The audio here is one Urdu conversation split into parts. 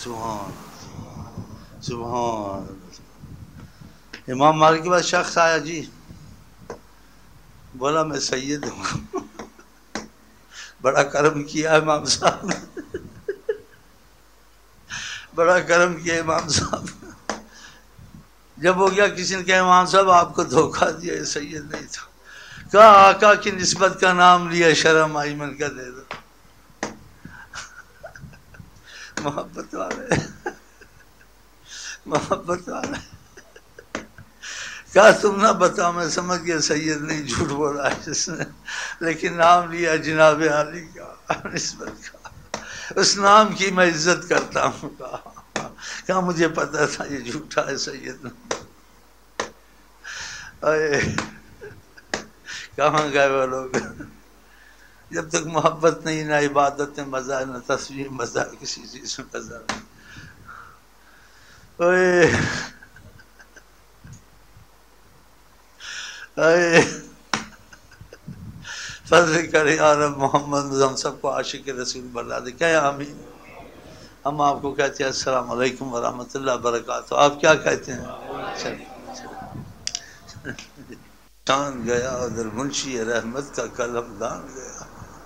سبحان سبحان امام مالک کے بعد شخص آیا جی، بولا میں سید ہوں، بڑا کرم کیا امام صاحب نے، بڑا کرم کیا امام صاحب نے۔ جب ہو گیا کسی نے کہا امام صاحب آپ کو دھوکہ دیا، یہ سید نہیں تھا، کہا آقا کی نسبت کا نام لیا، شرم آئی، من کا دے دو، محبت والے، محبت والے۔ کہا تم نہ بتاؤ، میں سمجھ گیا سید نہیں، جھوٹ بول رہا ہے جس نے، لیکن نام لیا جناب علی کا، نسبت کا، اس نام کی میں عزت کرتا ہوں۔ کہا مجھے پتا تھا یہ جھوٹا ہے سید نہیں۔ کہاں گئے وہ لوگ؟ جب تک محبت نہیں، نہ عبادت میں مزہ، نہ تصویر مزہ، کسی چیز میں مزہ نہیں۔ فضل کرے یا رب، محمد ہم سب کو عاشق رسول بنا دے، کہ آمین۔ ہم آپ کو کہتے ہیں السلام علیکم ورحمۃ اللہ وبرکاتہ، آپ کیا کہتے ہیں؟ شان گیا ادھر منشی رحمت کا قلم دان گیا،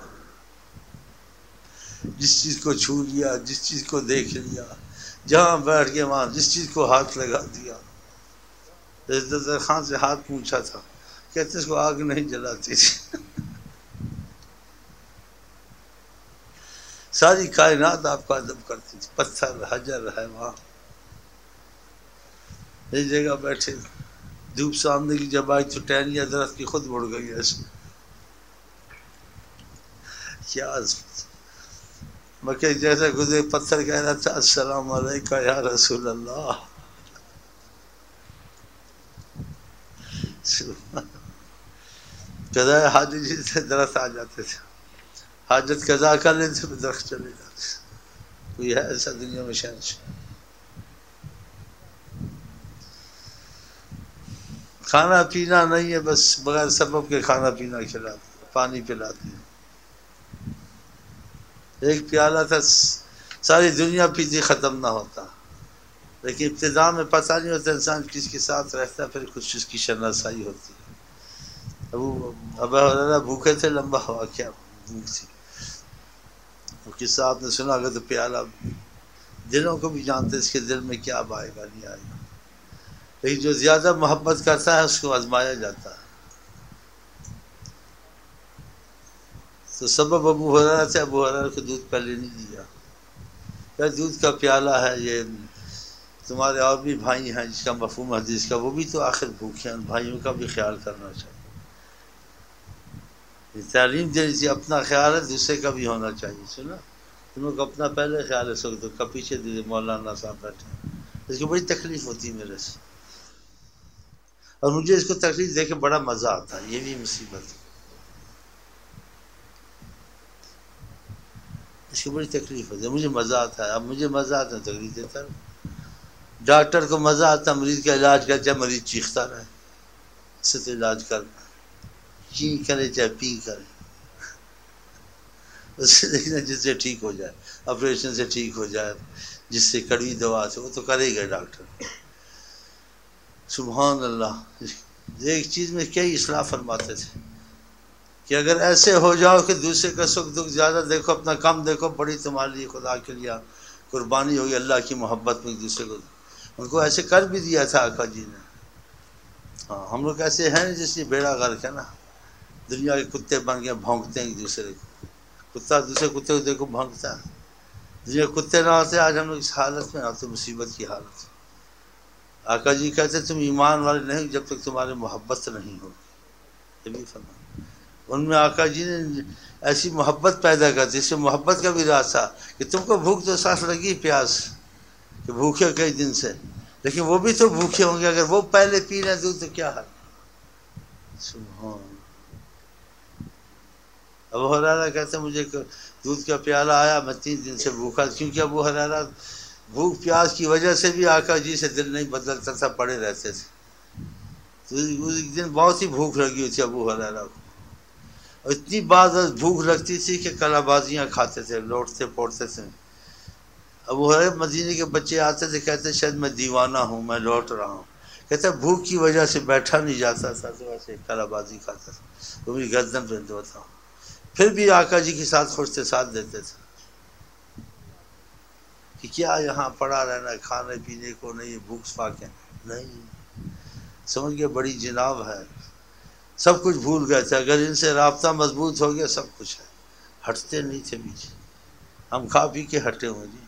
جس چیز کو چھو لیا، جس چیز کو دیکھ لیا، جہاں بیٹھ کے وہاں جس چیز کو ہاتھ لگا دیا۔ عزت خان سے ہاتھ پوچھا تھا، کہتے اس کو آگ نہیں جلاتی تھی، ساری کائنات آپ کا ادب کرتی تھی، پتھر حجر ہے وہاں، ایک جگہ بیٹھے، دھوپ سامنے کی جب آئی تو ٹہنیاں درخت کی خود مڑ گئی ایسے، کیا عظمت۔ مکہ جیسا گزرے، پتھر کہہ رہا تھا السلام علیکم یا رسول اللہ۔ قضاء حاجت جی سے درخت آ جاتے تھے، حاجت قضا کر لیتے پھر درخت چلے جاتے۔ کوئی ہے ایسا دنیا میں شہنشاہ؟ کھانا پینا نہیں ہے، بس بغیر سبب کے کھانا پینا کھلاتے، پانی پلاتے ہیں۔ ایک پیالہ تھا، ساری دنیا پیتی ختم نہ ہوتا، لیکن ابتدا میں پتہ نہیں ہوتا انسان کس کے ساتھ رہتا ہے، پھر کچھ اس کی شناسائی ہوتی ہے۔ ابو ہریرہ بھوکے تھے، لمبا ہوا کیا بھوک تھی، وہ قصہ آپ نے سنا ہوگا، تو پیالہ دلوں کو بھی جانتے اس کے دل میں کیا اب آئے گا نہیں آئے گا، لیکن جو زیادہ محبت کرتا ہے اس کو آزمایا جاتا ہے۔ تو سبب ابو ہریرہ سے، ابو ہریرہ کو دودھ پہلے نہیں دیا، کہ دودھ کا پیالہ ہے، یہ تمہارے اور بھی بھائی ہیں جس کا مفہوم حدیث کا، وہ بھی تو آخر بھوکے ہیں، بھائیوں کا بھی خیال کرنا چاہیے۔ یہ تعلیم دینی چاہیے، اپنا خیال ہے دوسرے کا بھی ہونا چاہیے۔ سنا تم لوگ اپنا پہلے خیال ہے، سکتے کا پیچھے دیدے مولانا صاحب بیٹھے ہیں، اس کو بڑی تکلیف ہوتی ہے میرے سے، اور مجھے اس کو تکلیف دے کے بڑا مزہ آتا ہے، یہ بھی مصیبت ہے، اس کو بڑی تکلیف ہوتی ہے، مجھے مزہ آتا ہے، اب مجھے مزہ آتا ہے تکلیف دیتا ہے۔ ڈاکٹر کو مزہ آتا ہے مریض کا علاج کرتا ہے، مریض چیختا رہے، اس سے تو علاج کرنا، چین کرے چاہے پی کرے، اس سے دیکھنا جس سے ٹھیک ہو جائے، آپریشن سے ٹھیک ہو جائے، جس سے کڑوی دوا سے، وہ تو کرے گا ڈاکٹر۔ سبحان اللہ۔ ایک چیز میں کئی اصلاح فرماتے تھے کہ اگر ایسے ہو جاؤ کہ دوسرے کا سکھ دکھ زیادہ دیکھو، اپنا کم دیکھو، بڑی تمہارے لیے خدا کے لیے قربانی ہوگی، اللہ کی محبت میں ایک دوسرے کو۔ ان کو ایسے کر بھی دیا تھا آقا جی نے۔ ہاں ہم لوگ ایسے ہیں جس لیے بیڑا غرق ہے نا، دنیا کے کتے بن گئے، بھونکتے ہیں ایک دوسرے کو، کتا دوسرے کتے کو دیکھو بھونکتا ہے، دنیا کتے نہ ہوتے آج ہم لوگ اس حالت میں آتے، مصیبت کی حالت۔ آقا جی کہتے تم ایمان والے نہیں جب تک تمہارے محبت نہیں ہوگی، یہ بھی فرمایا۔ ان میں آقا جی نے ایسی محبت پیدا کر دی، اس سے محبت کا بھی راز تھا کہ تم کو بھوک تو سانس لگی، پیاس کہ بھوکے کئی دن سے، لیکن وہ بھی تو بھوکے ہوں گے، اگر وہ پہلے پی رہے دودھ تو کیا حال۔ سبحان۔ ابو ہریرہ کہتے ہیں مجھے دودھ کا پیالہ آیا، میں 3 دن سے بھوکا، کیونکہ ابو ہریرہ بھوک پیاس کی وجہ سے بھی آقا جی سے دل نہیں بدلتا تھا، پڑے رہتے تھے۔ تو ایک دن بہت ہی بھوک لگی ہوئی تھی ابو ہریرہ کو، اور اتنی بات بھوک لگتی تھی کہ کلا بازیاں کھاتے تھے، لوٹتے پوڑتے تھے، ابو ہریرہ مدینے کے بچے آتے تھے، کہتے شاید میں دیوانہ ہوں، میں لوٹ رہا ہوں، کہتے بھوک کی وجہ سے بیٹھا نہیں جاتا تھا تو ایسے کالا بازی کھاتا تھا، تو میری گردن پہ دھوتا ہوں، پھر بھی آقا جی کے ساتھ خوش تھے، ساتھ دیتے تھے کہ کیا یہاں پڑا رہنا ہے، کھانے پینے کو نہیں، بھوک فاقے نہیں، سمجھ گئے بڑی جناب ہے، سب کچھ بھول گئے تھے، اگر ان سے رابطہ مضبوط ہو گیا سب کچھ ہے، ہٹتے نہیں تھے پیچھے، ہم کھا پی کے ہٹے ہوئے جی،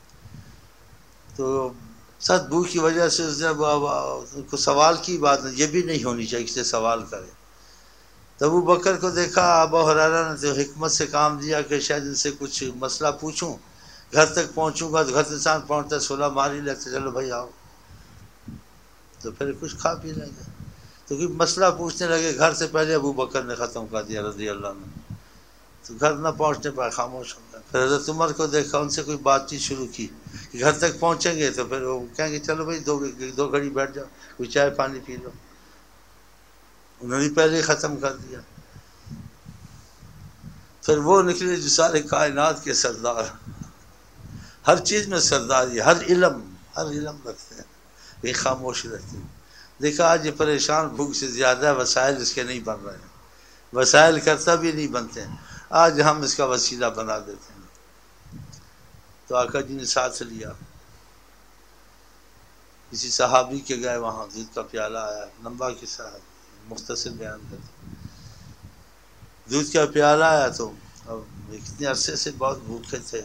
تو سچ بھوک کی وجہ سے اس نے کو سوال کی بات نہیں، یہ بھی نہیں ہونی چاہیے کہ سوال کرے، تو ابو بکر کو دیکھا، ابو ہریرہ نے تو حکمت سے کام دیا کہ شاید ان سے کچھ مسئلہ پوچھوں، گھر تک پہنچوں گا تو گھر سے انسان پہنچتا صلح مار ہی لیتے، چلو بھائی آؤ، تو پھر کچھ کھا پی لیں گے، تو کوئی مسئلہ پوچھنے لگے، گھر سے پہلے ابو بکر نے ختم کر دیا رضی اللہ عنہ، تو گھر نہ پہنچنے پر خاموش ہو گیا، پھر حضرت عمر کو دیکھا، ان سے کوئی بات چیت شروع کی کہ گھر تک پہنچیں گے تو پھر وہ کہیں گے چلو بھائی دو گھڑی بیٹھ جاؤ، کوئی چائے پانی پی لو، انہوں نے پہلے ہی ختم کر دیا، پھر وہ نکلے جو سارے کائنات کے سردار، ہر چیز میں سرداری، ہر علم رکھتے ہیں، یہ خاموش رہتے ہیں، دیکھا آج یہ پریشان بھوک سے زیادہ وسائل اس کے نہیں بن رہے ہیں، وسائل کرتا بھی نہیں بنتے ہیں، آج ہم اس کا وسیلہ بنا دیتے ہیں، تو آقا جی نے ساتھ لیا، کسی صحابی کے گئے، وہاں دودھ کا پیالہ آیا، لمبا قصہ ہے مختصر بیان کرتے، دودھ کا پیالہ آیا تو اب اتنے عرصے سے بہت بھوکے تھے،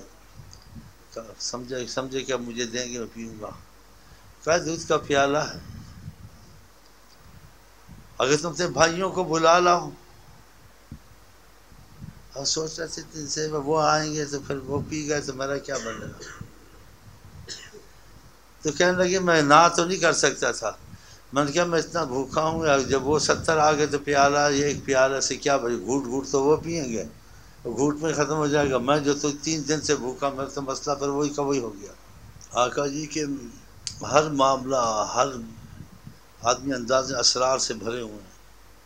سمجھے کہ اب مجھے دیں گے میں پیوں گا، کہا دودھ کا پیالہ ہے، اگر تم اپنے بھائیوں کو بلا لاؤ، اور سوچ رہے تھے دن سے وہ آئیں گے تو پھر وہ پی گئے تو میرا کیا بنے گا، تو کہنے لگے میں نہ تو نہیں کر سکتا تھا، میں نے کہا میں اتنا بھوکا ہوں، جب وہ 70 آ گئے تو پیالہ یہ ایک پیالہ سے کیا بھائی، گھوٹ گھوٹ تو وہ پئیں گے، گھوٹ میں ختم ہو جائے گا، میں جو تو 3 دن سے بھوکا، میرا تو مسئلہ پھر وہی کا وہی ہو گیا، آقا جی کے ہر معاملہ، ہر آدمی انداز اسرار سے بھرے ہوئے ہیں،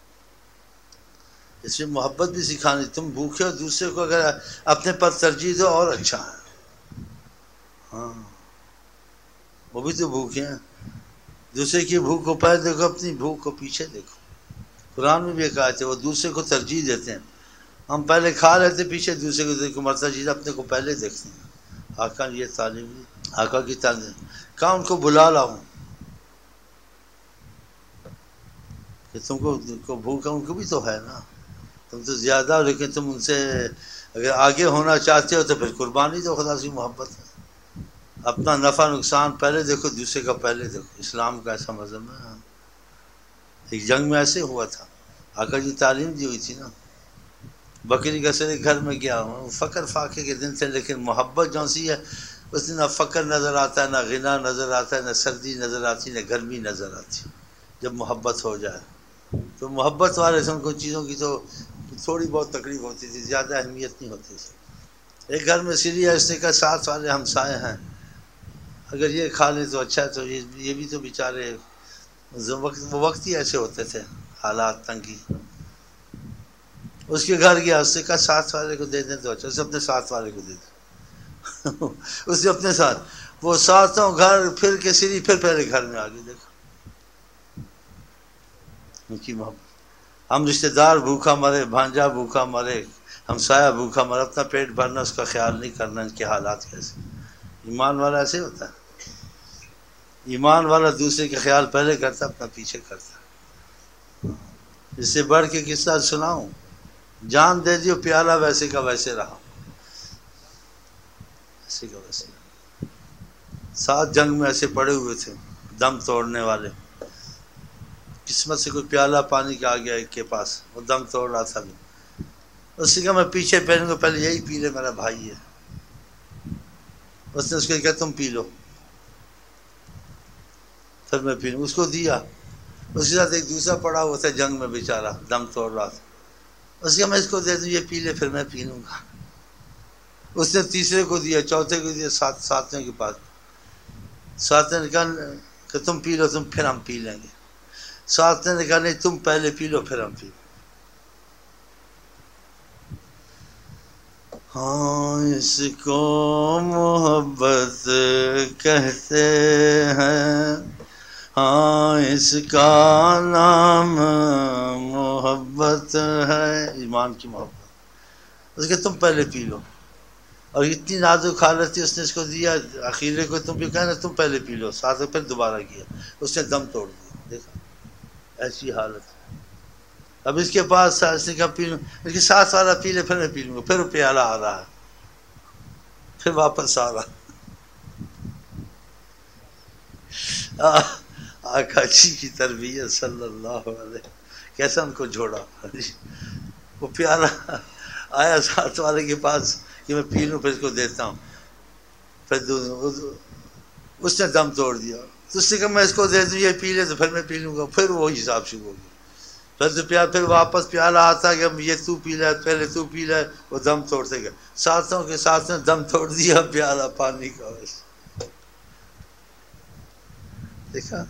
اس میں محبت بھی سکھانی، تم بھوکے ہو دوسرے کو اگر اپنے پر ترجیح دو اور اچھا ہے، ہاں وہ بھی تو بھوکے ہیں، دوسرے کی بھوک کو پہلے دیکھو، اپنی بھوک کو پیچھے دیکھو، قرآن میں بھی ایک آیت ہے وہ دوسرے کو ترجیح دیتے ہیں، ہم پہلے کھا لیتے پیچھے دوسرے کو دیکھ کو مرتا چیز اپنے کو پہلے دیکھتے ہیں، آقا نے یہ تعلیم دی، آقا کی تعلیم، کہاں ان کو بلا لاؤں کہ تم کو بھوک ان کو بھی تو ہے نا، تم تو زیادہ ہو لیکن تم ان سے اگر آگے ہونا چاہتے ہو تو پھر قربانی دو، خدا سے محبت ہے، اپنا نفع نقصان پہلے دیکھو، دوسرے کا پہلے دیکھو، اسلام کا ایسا مذہب ہے، ایک جنگ میں ایسے ہوا تھا، آقا جی تعلیم دی ہوئی تھی نا، بکری کا سر گھر میں گیا ہوں، فقر فاقے کے دن تھے، لیکن محبت جو سی ہے اس دن نہ فقر نظر آتا ہے، نہ غنا نظر آتا ہے، نہ سردی نظر آتی، نہ گرمی نظر آتی، جب محبت ہو جائے تو محبت والے سے ان کو چیزوں کی تو تھوڑی بہت تکلیف ہوتی تھی، زیادہ اہمیت نہیں ہوتی تھی، ایک گھر میں سیری ہے، اس نے کہا 7 والے ہمسائے ہیں، اگر یہ کھا لیں تو اچھا ہے، تو یہ بھی تو بیچارے وقت ہی ایسے ہوتے تھے، حالات تنگی، اس کے گھر گیا، اس سے کہا 7 والے کو دے دیں تو اچھا، اسے اپنے 7 والے کو دے دیں اسے اپنے ساتھ، وہ 7 گھر پھر کے سیری پھر پہلے گھر میں آ گئی، دیکھا ان کی محبت، ہم رشتہ دار بھوکا مرے، بھانجا بھوکا مرے، ہمسایہ بھوکا مرے، اپنا پیٹ بھرنا، اس کا خیال نہیں کرنا، ان کے حالات کیسے، ایمان والا ایسے ہوتا ہے، ایمان والا دوسرے کا خیال پہلے کرتا، اپنا پیچھے کرتا، اس سے بڑھ کے قصہ سناؤں، جان دے دیو پیالہ ویسے کا ویسے رہا، ویسے کا ویسے رہا، 7 جنگ میں ایسے پڑے ہوئے تھے، دم توڑنے والے، قسمت سے کوئی پیالہ پانی کا آ گیا ایک کے پاس، وہ دم توڑ رہا تھا، اس نے کہا میں پیچھے پہنوں گا، پہلے یہی پی لے، میرا بھائی ہے، اس نے اس کو کہا تم پی لو، پھر میں پی لوں، اس کو دیا، اس کے ساتھ ایک دوسرا پڑا ہوا تھا جنگ میں بیچارہ، دم توڑ رہا تھا، اس کا میں اس کو دے دوں، یہ پی لے پھر میں پی لوں گا، اس نے تیسرے کو دیا، چوتھے کو دیا، 7ویں کے پاس، 7ویں نے کہا کہ تم پی لو، تم پھر ہم پی لیں گے، 7ویں نے کہا نہیں تم پہلے پی لو پھر ہم پی لیں، ہاں اس کو محبت کہتے ہیں، ہاں اس کا نام محبت ہے، ایمان کی محبت۔ اس کے تم پہلے پی لو، اور اتنی نازک حالت تھی، اس نے اس کو دیا، اخیرے کو تم بھی کہنا تم پہلے پی لو، ساتھ میں پھر دوبارہ کیا، اس نے دم توڑ دیا۔ دیکھا ایسی حالت۔ اب اس کے پاس تھا، اس نے کہا پی لوں، اس کے ساتھ والا پی لے، پھر میں پی لوں گا، پھر وہ پیالہ آ رہا ہے، پھر واپس آ رہا۔ آقا جی کی تربیت صلی اللہ علیہ، کیسا ان کو جوڑا۔ وہ پیالہ آیا ساتھ والے کے پاس کہ میں پی لوں، پھر اس کو دیتا ہوں، پھر اس نے دم توڑ دیا۔ تو اس نے کہا میں اس کو دے دوں، یہ پی لے تو پھر میں پی لوں گا، پھر وہی حساب شروع ہو گیا۔ پھر واپس پیالہ آتا کہ یہ تو پی لے، پہلے تو پی لے، وہ دم توڑتے گئے، ساتھوں کے ساتھ نے دم توڑ دیا پیالہ پانی کا۔ دیکھا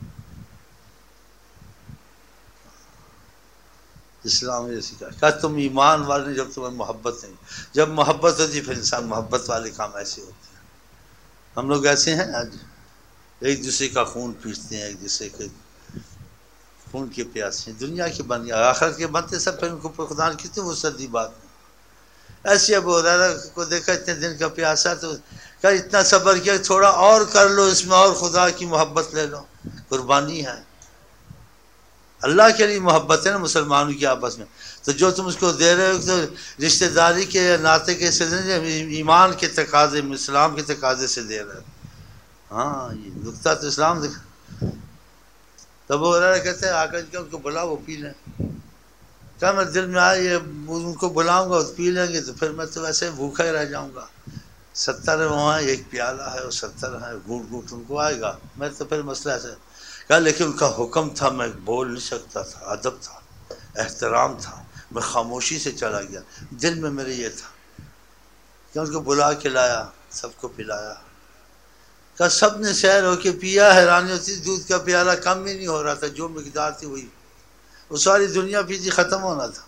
اسلام نے سکھا، کہا تم ایمان والے جب تمہیں محبت نہیں، جب محبت ہوتی پھر انسان محبت والے کام ایسے ہوتے ہیں۔ ہم لوگ ایسے ہیں آج، ایک دوسرے کا خون پیٹتے ہیں، ایک دوسرے کے خون کے پیاسے ہیں، دنیا کے بن گیا، آخرت کے بنتے سب، پھر ان کو خدا نے کتنی وسعت دی بات میں۔ ایسے ابو ہریرہ کو دیکھا اتنے دن کا پیاسا، تو کہا اتنا صبر کیا، تھوڑا اور کر لو اس میں، اور خدا کی محبت لے لو، قربانی ہے، اللہ کے لیے محبت ہے نا مسلمانوں کی آپس میں۔ تو جو تم اس کو دے رہے ہو تو رشتہ داری کے ناطے کے سلسلے ایمان کے تقاضے، اسلام کے تقاضے سے دے رہے ہو۔ ہاں یہ نقطہ تو اسلام دکھا۔ تب وہ کہتے ہیں آقا جی ان کو بلا، وہ پی لیں۔ کیا میں دل میں آیا یہ ان کو بلاؤں گا پی لیں گے تو پھر میں تو ویسے بھوکا ہی رہ جاؤں گا۔ 70 وہاں ایک پیالہ ہے، اور 70 ہے، گھوٹ گھوٹ ان کو آئے گا، میں تو پھر مسئلہ ایسے کہا، لیکن ان کا حکم تھا، میں بول نہیں سکتا تھا، ادب تھا، احترام تھا، میں خاموشی سے چلا گیا، دل میں میرے یہ تھا کہ ان کو بلا کے لایا، سب کو پلایا۔ کہا سب نے سیر ہو کے پیا، حیرانی ہوتی، دودھ کا پیالہ کم ہی نہیں ہو رہا تھا، جو مقدار تھی وہی، وہ ساری دنیا پیتی، ختم ہونا تھا۔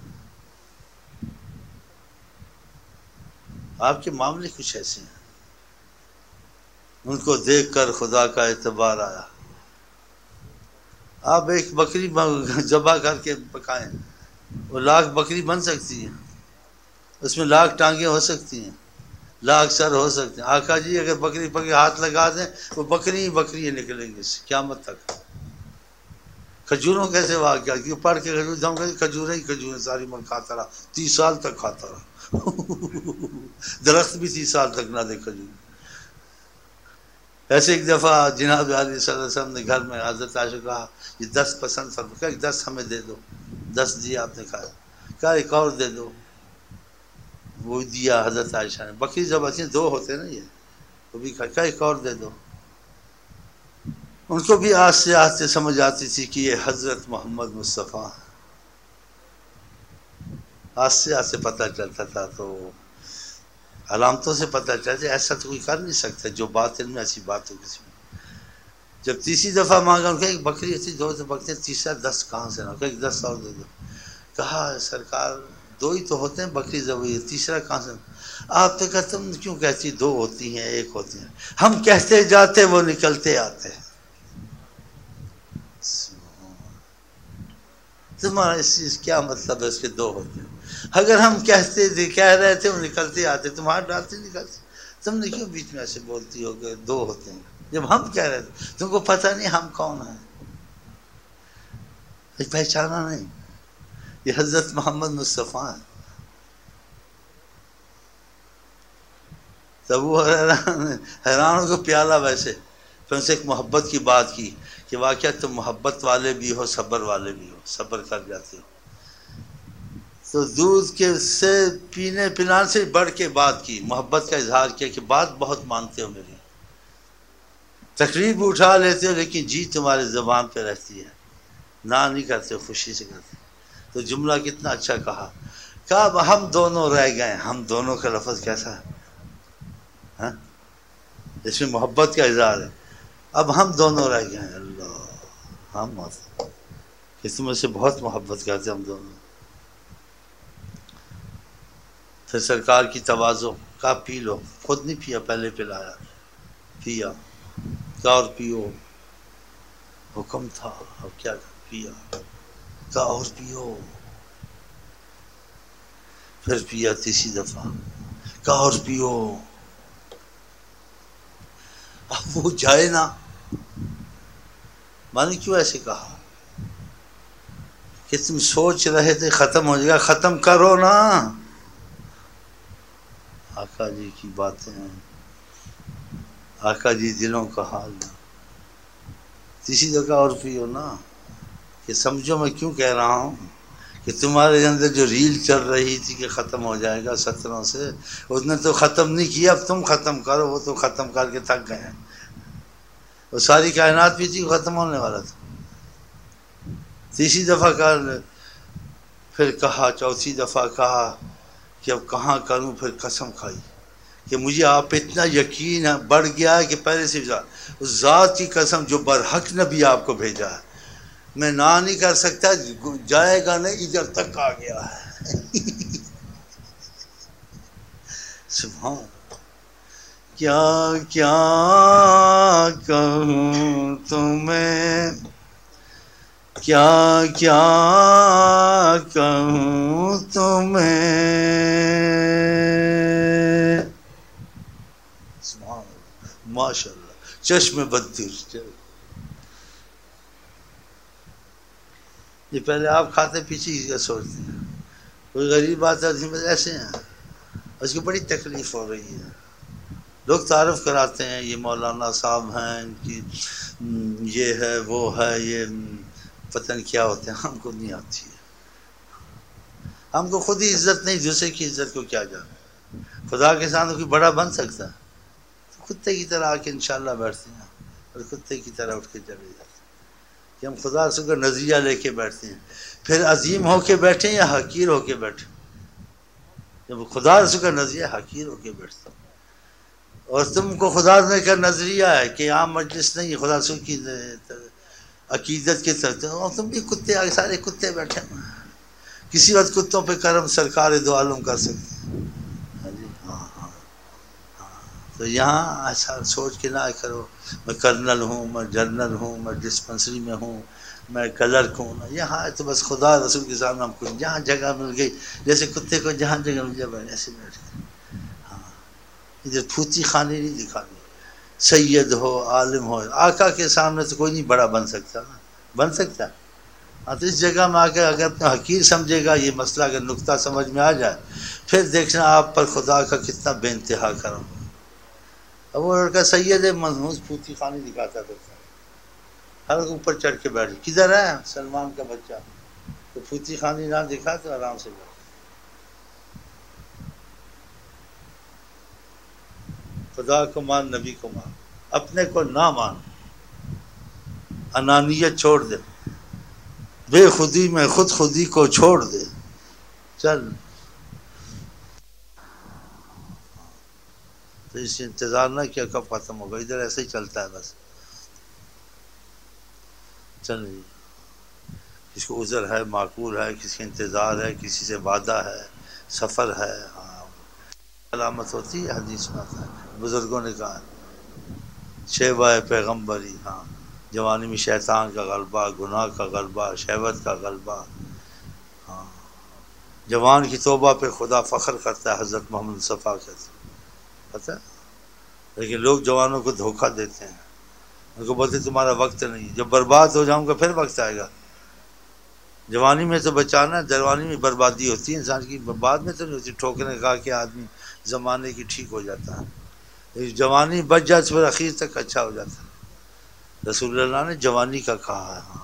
آپ کے معاملے کچھ ایسے ہیں۔ ان کو دیکھ کر خدا کا اعتبار آیا۔ آپ ایک بکری ذبح کر کے پکائیں، وہ لاکھ بکری بن سکتی ہے، اس میں لاکھ ٹانگیں ہو سکتی ہیں، لاکھ سر ہو سکتے ہیں۔ آقا جی اگر بکری پکے ہاتھ لگا دیں، وہ بکری ہی بکری نکلیں گے قیامت تک۔ کھجوروں کیسے واقعہ کہ پڑھ کے کھجوریں ہی کھجوریں ساری من کھاتا رہا، 30 سال تک کھاتا رہا، درخت بھی 30 سال تک نہ دے کھجور۔ ایسے ایک دفعہ جناب علی صلی اللہ علیہ وسلم نے گھر میں حضرت عائشہ کو کہا یہ 10 پسند فرمایا، کہا 10 ہمیں دے دو، 10 دیا آپ نے کھایا، کہا ایک اور دے دو، وہ دیا حضرت عائشہ نے، بکری جب اچھی 2 ہوتے نا یہ، وہ بھی کہا ایک اور دے دو۔ ان کو بھی آہستہ آہستہ سمجھ آتی تھی کہ یہ حضرت محمد مصطفیٰ، آہستہ آہستہ پتہ چلتا تھا، تو علامتوں سے پتہ چلتا ایسا تو کوئی کر نہیں سکتا جو باطن میں ایسی بات ہو کسی میں۔ جب تیسری دفعہ مانگا ان کو ایک بکری ایسی 2 بکریاں، تیسرا 10 کہاں سے نہ، کہ 10 اور دے دو۔ کہا سرکار 2 ہی تو ہوتے ہیں بکری ذبح، تیسرا کہاں سے؟ آپ نے کہا تم کیوں کہتی 2 ہوتی ہیں 1 ہوتی ہیں، ہم کہتے جاتے وہ نکلتے آتے ہیں۔ تمہارا اس چیز کیا مطلب ہے اس کے 2 ہوتے ہیں؟ اگر ہم کہہ رہے تھے وہ نکلتے آتے، تمہارے ڈالتے نکلتے، تم نے کیوں بیچ میں ایسے بولتی ہو کہ 2 ہوتے ہیں جب ہم کہہ رہے تھے؟ تم کو پتہ نہیں ہم کون ہیں، پہچانا نہیں، یہ حضرت محمد مصطفیٰ ہیں۔ تب وہ حیران ہو کے پیالہ ویسے، پھر ان سے ایک محبت کی بات کی کہ واقعہ تم محبت والے بھی ہو، صبر والے بھی ہو، صبر کر جاتے ہو۔ تو دودھ کے سے پینے پلانے سے بڑھ کے بات کی، محبت کا اظہار کیا کہ بات بہت مانتے ہو میری، تکلیف اٹھا لیتے ہو لیکن جی تمہارے زبان پہ رہتی ہے، نہ نہیں کرتے، خوشی سے کرتے۔ تو جملہ کتنا اچھا کہا ہم دونوں رہ گئے، ہم دونوں کا لفظ کیسا ہے، ہاں؟ اس میں محبت کا اظہار ہے، اب ہم دونوں رہ گئے ہیں، اللہ ہم اس میں سے بہت محبت کرتے ہم دونوں۔ پھر سرکار کی تواضع، کہا پی لو، خود نہیں پیا، پہلے پلایا، پیا، کہا اور پیو، حکم تھا، اب کیا پیا، کہا اور پیو، پھر پیا تیسری دفعہ، کہا اور پیو، اب وہ جائے نا، میں نے کیوں ایسے کہا کہ تم سوچ رہے تھے ختم ہو جائے گا، ختم کرو نا۔ آقا جی کی باتیں ہیں، آقا جی دلوں کا حال ہے، تیسری جگہ اور پیو نا، کہ سمجھو میں کیوں کہہ رہا ہوں کہ تمہارے اندر جو ریل چل رہی تھی کہ ختم ہو جائے گا 17 سے، اس نے تو ختم نہیں کیا، اب تم ختم کرو، وہ تو ختم کر کے تھک گئے ہیں، وہ ساری کائنات بھی تھی، ختم ہونے والا تھا۔ تیسری دفعہ کر، پھر کہا، چوتھی دفعہ کہا کہ اب کہاں کروں، پھر قسم کھائی کہ مجھے آپ پہ اتنا یقین ہے، بڑھ گیا ہے کہ پہلے سے اس ذات کی قسم جو برحق نبی آپ کو بھیجا ہے، میں نہ نہیں کر سکتا، جائے گا نہیں، ادھر تک آ گیا ہے۔ سبحان، کیا کیا کہوں تمہیں، کیا کیا کہوں تمہیں، سبحان اللہ، ماشاء اللہ، چشم بدر۔ یہ پہلے آپ کھاتے پیچھے کا سوچتے ہیں، کوئی غریب آدمی میں ایسے ہیں، اس کی بڑی تکلیف ہو رہی ہے، لوگ تعارف کراتے ہیں، یہ مولانا صاحب ہیں، ان کی یہ ہے، وہ ہے، یہ پتہ نہیں کیا ہوتے ہیں، ہم کو نہیں آتی ہے، ہم کو خود ہی عزت نہیں، دوسرے کی عزت کو کیا جانا، خدا کے سامنے کوئی بڑا بن سکتا ہے؟ کتے کی طرح آ کے انشاءاللہ بیٹھتے ہیں اور کتے کی طرح اٹھ کے چلے جاتے ہیں، کہ ہم خدا سے کا نظریہ لے کے بیٹھتے ہیں، پھر عظیم ہو کے بیٹھیں یا حقیر ہو کے بیٹھیں، جب خدا سے کا نظریہ حقیر ہو کے بیٹھتے ہیں، اور تم کو خدا نے کا نظریہ ہے کہ عام مجلس نہیں، خدا سے کی عقیدت کے طرف، اور تم بھی کتے، سارے کتے بیٹھے ہیں، کسی وقت کتوں پہ کرم سرکار دو عالم کر سکتے ہیں۔ ہاں جی، ہاں ہاں ہاں، تو یہاں ایسا سوچ کے نہ کرو میں کرنل ہوں، میں جنرل ہوں، میں ڈسپنسری میں ہوں، میں کلرک ہوں، یہاں ہے تو بس خدا رسول کے سامنے ہم کو جہاں جگہ مل گئی، جیسے کتے کو جہاں جگہ مل جائے ایسے بیٹھ گئے، ہاں، ادھر پھوتی خانے نہیں دکھانی، سید ہو، عالم ہو، آقا کے سامنے تو کوئی نہیں بڑا بن سکتا نا، بن سکتا، ہاں، تو اس جگہ میں آ کے اگر اپنا حقیر سمجھے گا، یہ مسئلہ اگر نقطہ سمجھ میں آ جائے، پھر دیکھنا آپ پر خدا کا کتنا بے انتہا کرم۔ اب وہ لڑکا سید مضمون پھوتی خانی دکھاتا تھا، ہر اوپر چڑھ کے بیٹھ، کدھر ہے سلمان کا بچہ، تو پھوتی خانی نہ دکھا تو آرام سے بیٹھ، خدا کو مان، نبی کو مان، اپنے کو نہ مان، انانیت چھوڑ دے، بے خودی میں خود خودی کو چھوڑ دے، چل، تو اس انتظار نہ کیا کب ختم ہوگا، ادھر ایسے ہی چلتا ہے بس، چل، کسی کو عذر ہے، معقول ہے، کسی کا انتظار ہے، کسی سے وعدہ ہے، سفر ہے، ہاں، علامت ہوتی ہے، حدیث میں آتا ہے، بزرگوں نے کہا شیبہ پیغمبری، ہاں، جوانی میں شیطان کا غلبہ، گناہ کا غلبہ، شہوت کا غلبہ، ہاں، جوان کی توبہ پہ خدا فخر کرتا ہے، حضرت محمد مصطفیٰ کہتے ہیں، پتہ ہے؟ لیکن لوگ جوانوں کو دھوکہ دیتے ہیں، ان کو بولتے تمہارا وقت نہیں، جب برباد ہو جاؤں گا پھر وقت آئے گا، جوانی میں تو بچانا، جوانی میں بربادی ہوتی ہے انسان کی، بعد میں تو نہیں ہوتی، ٹھوکنے کھا کے آدمی زمانے کی ٹھیک ہو جاتا ہے، جوانی بچ جائے تو پھر اخیر تک اچھا ہو جاتا ہے، رسول اللہ نے جوانی کا کہا ہے،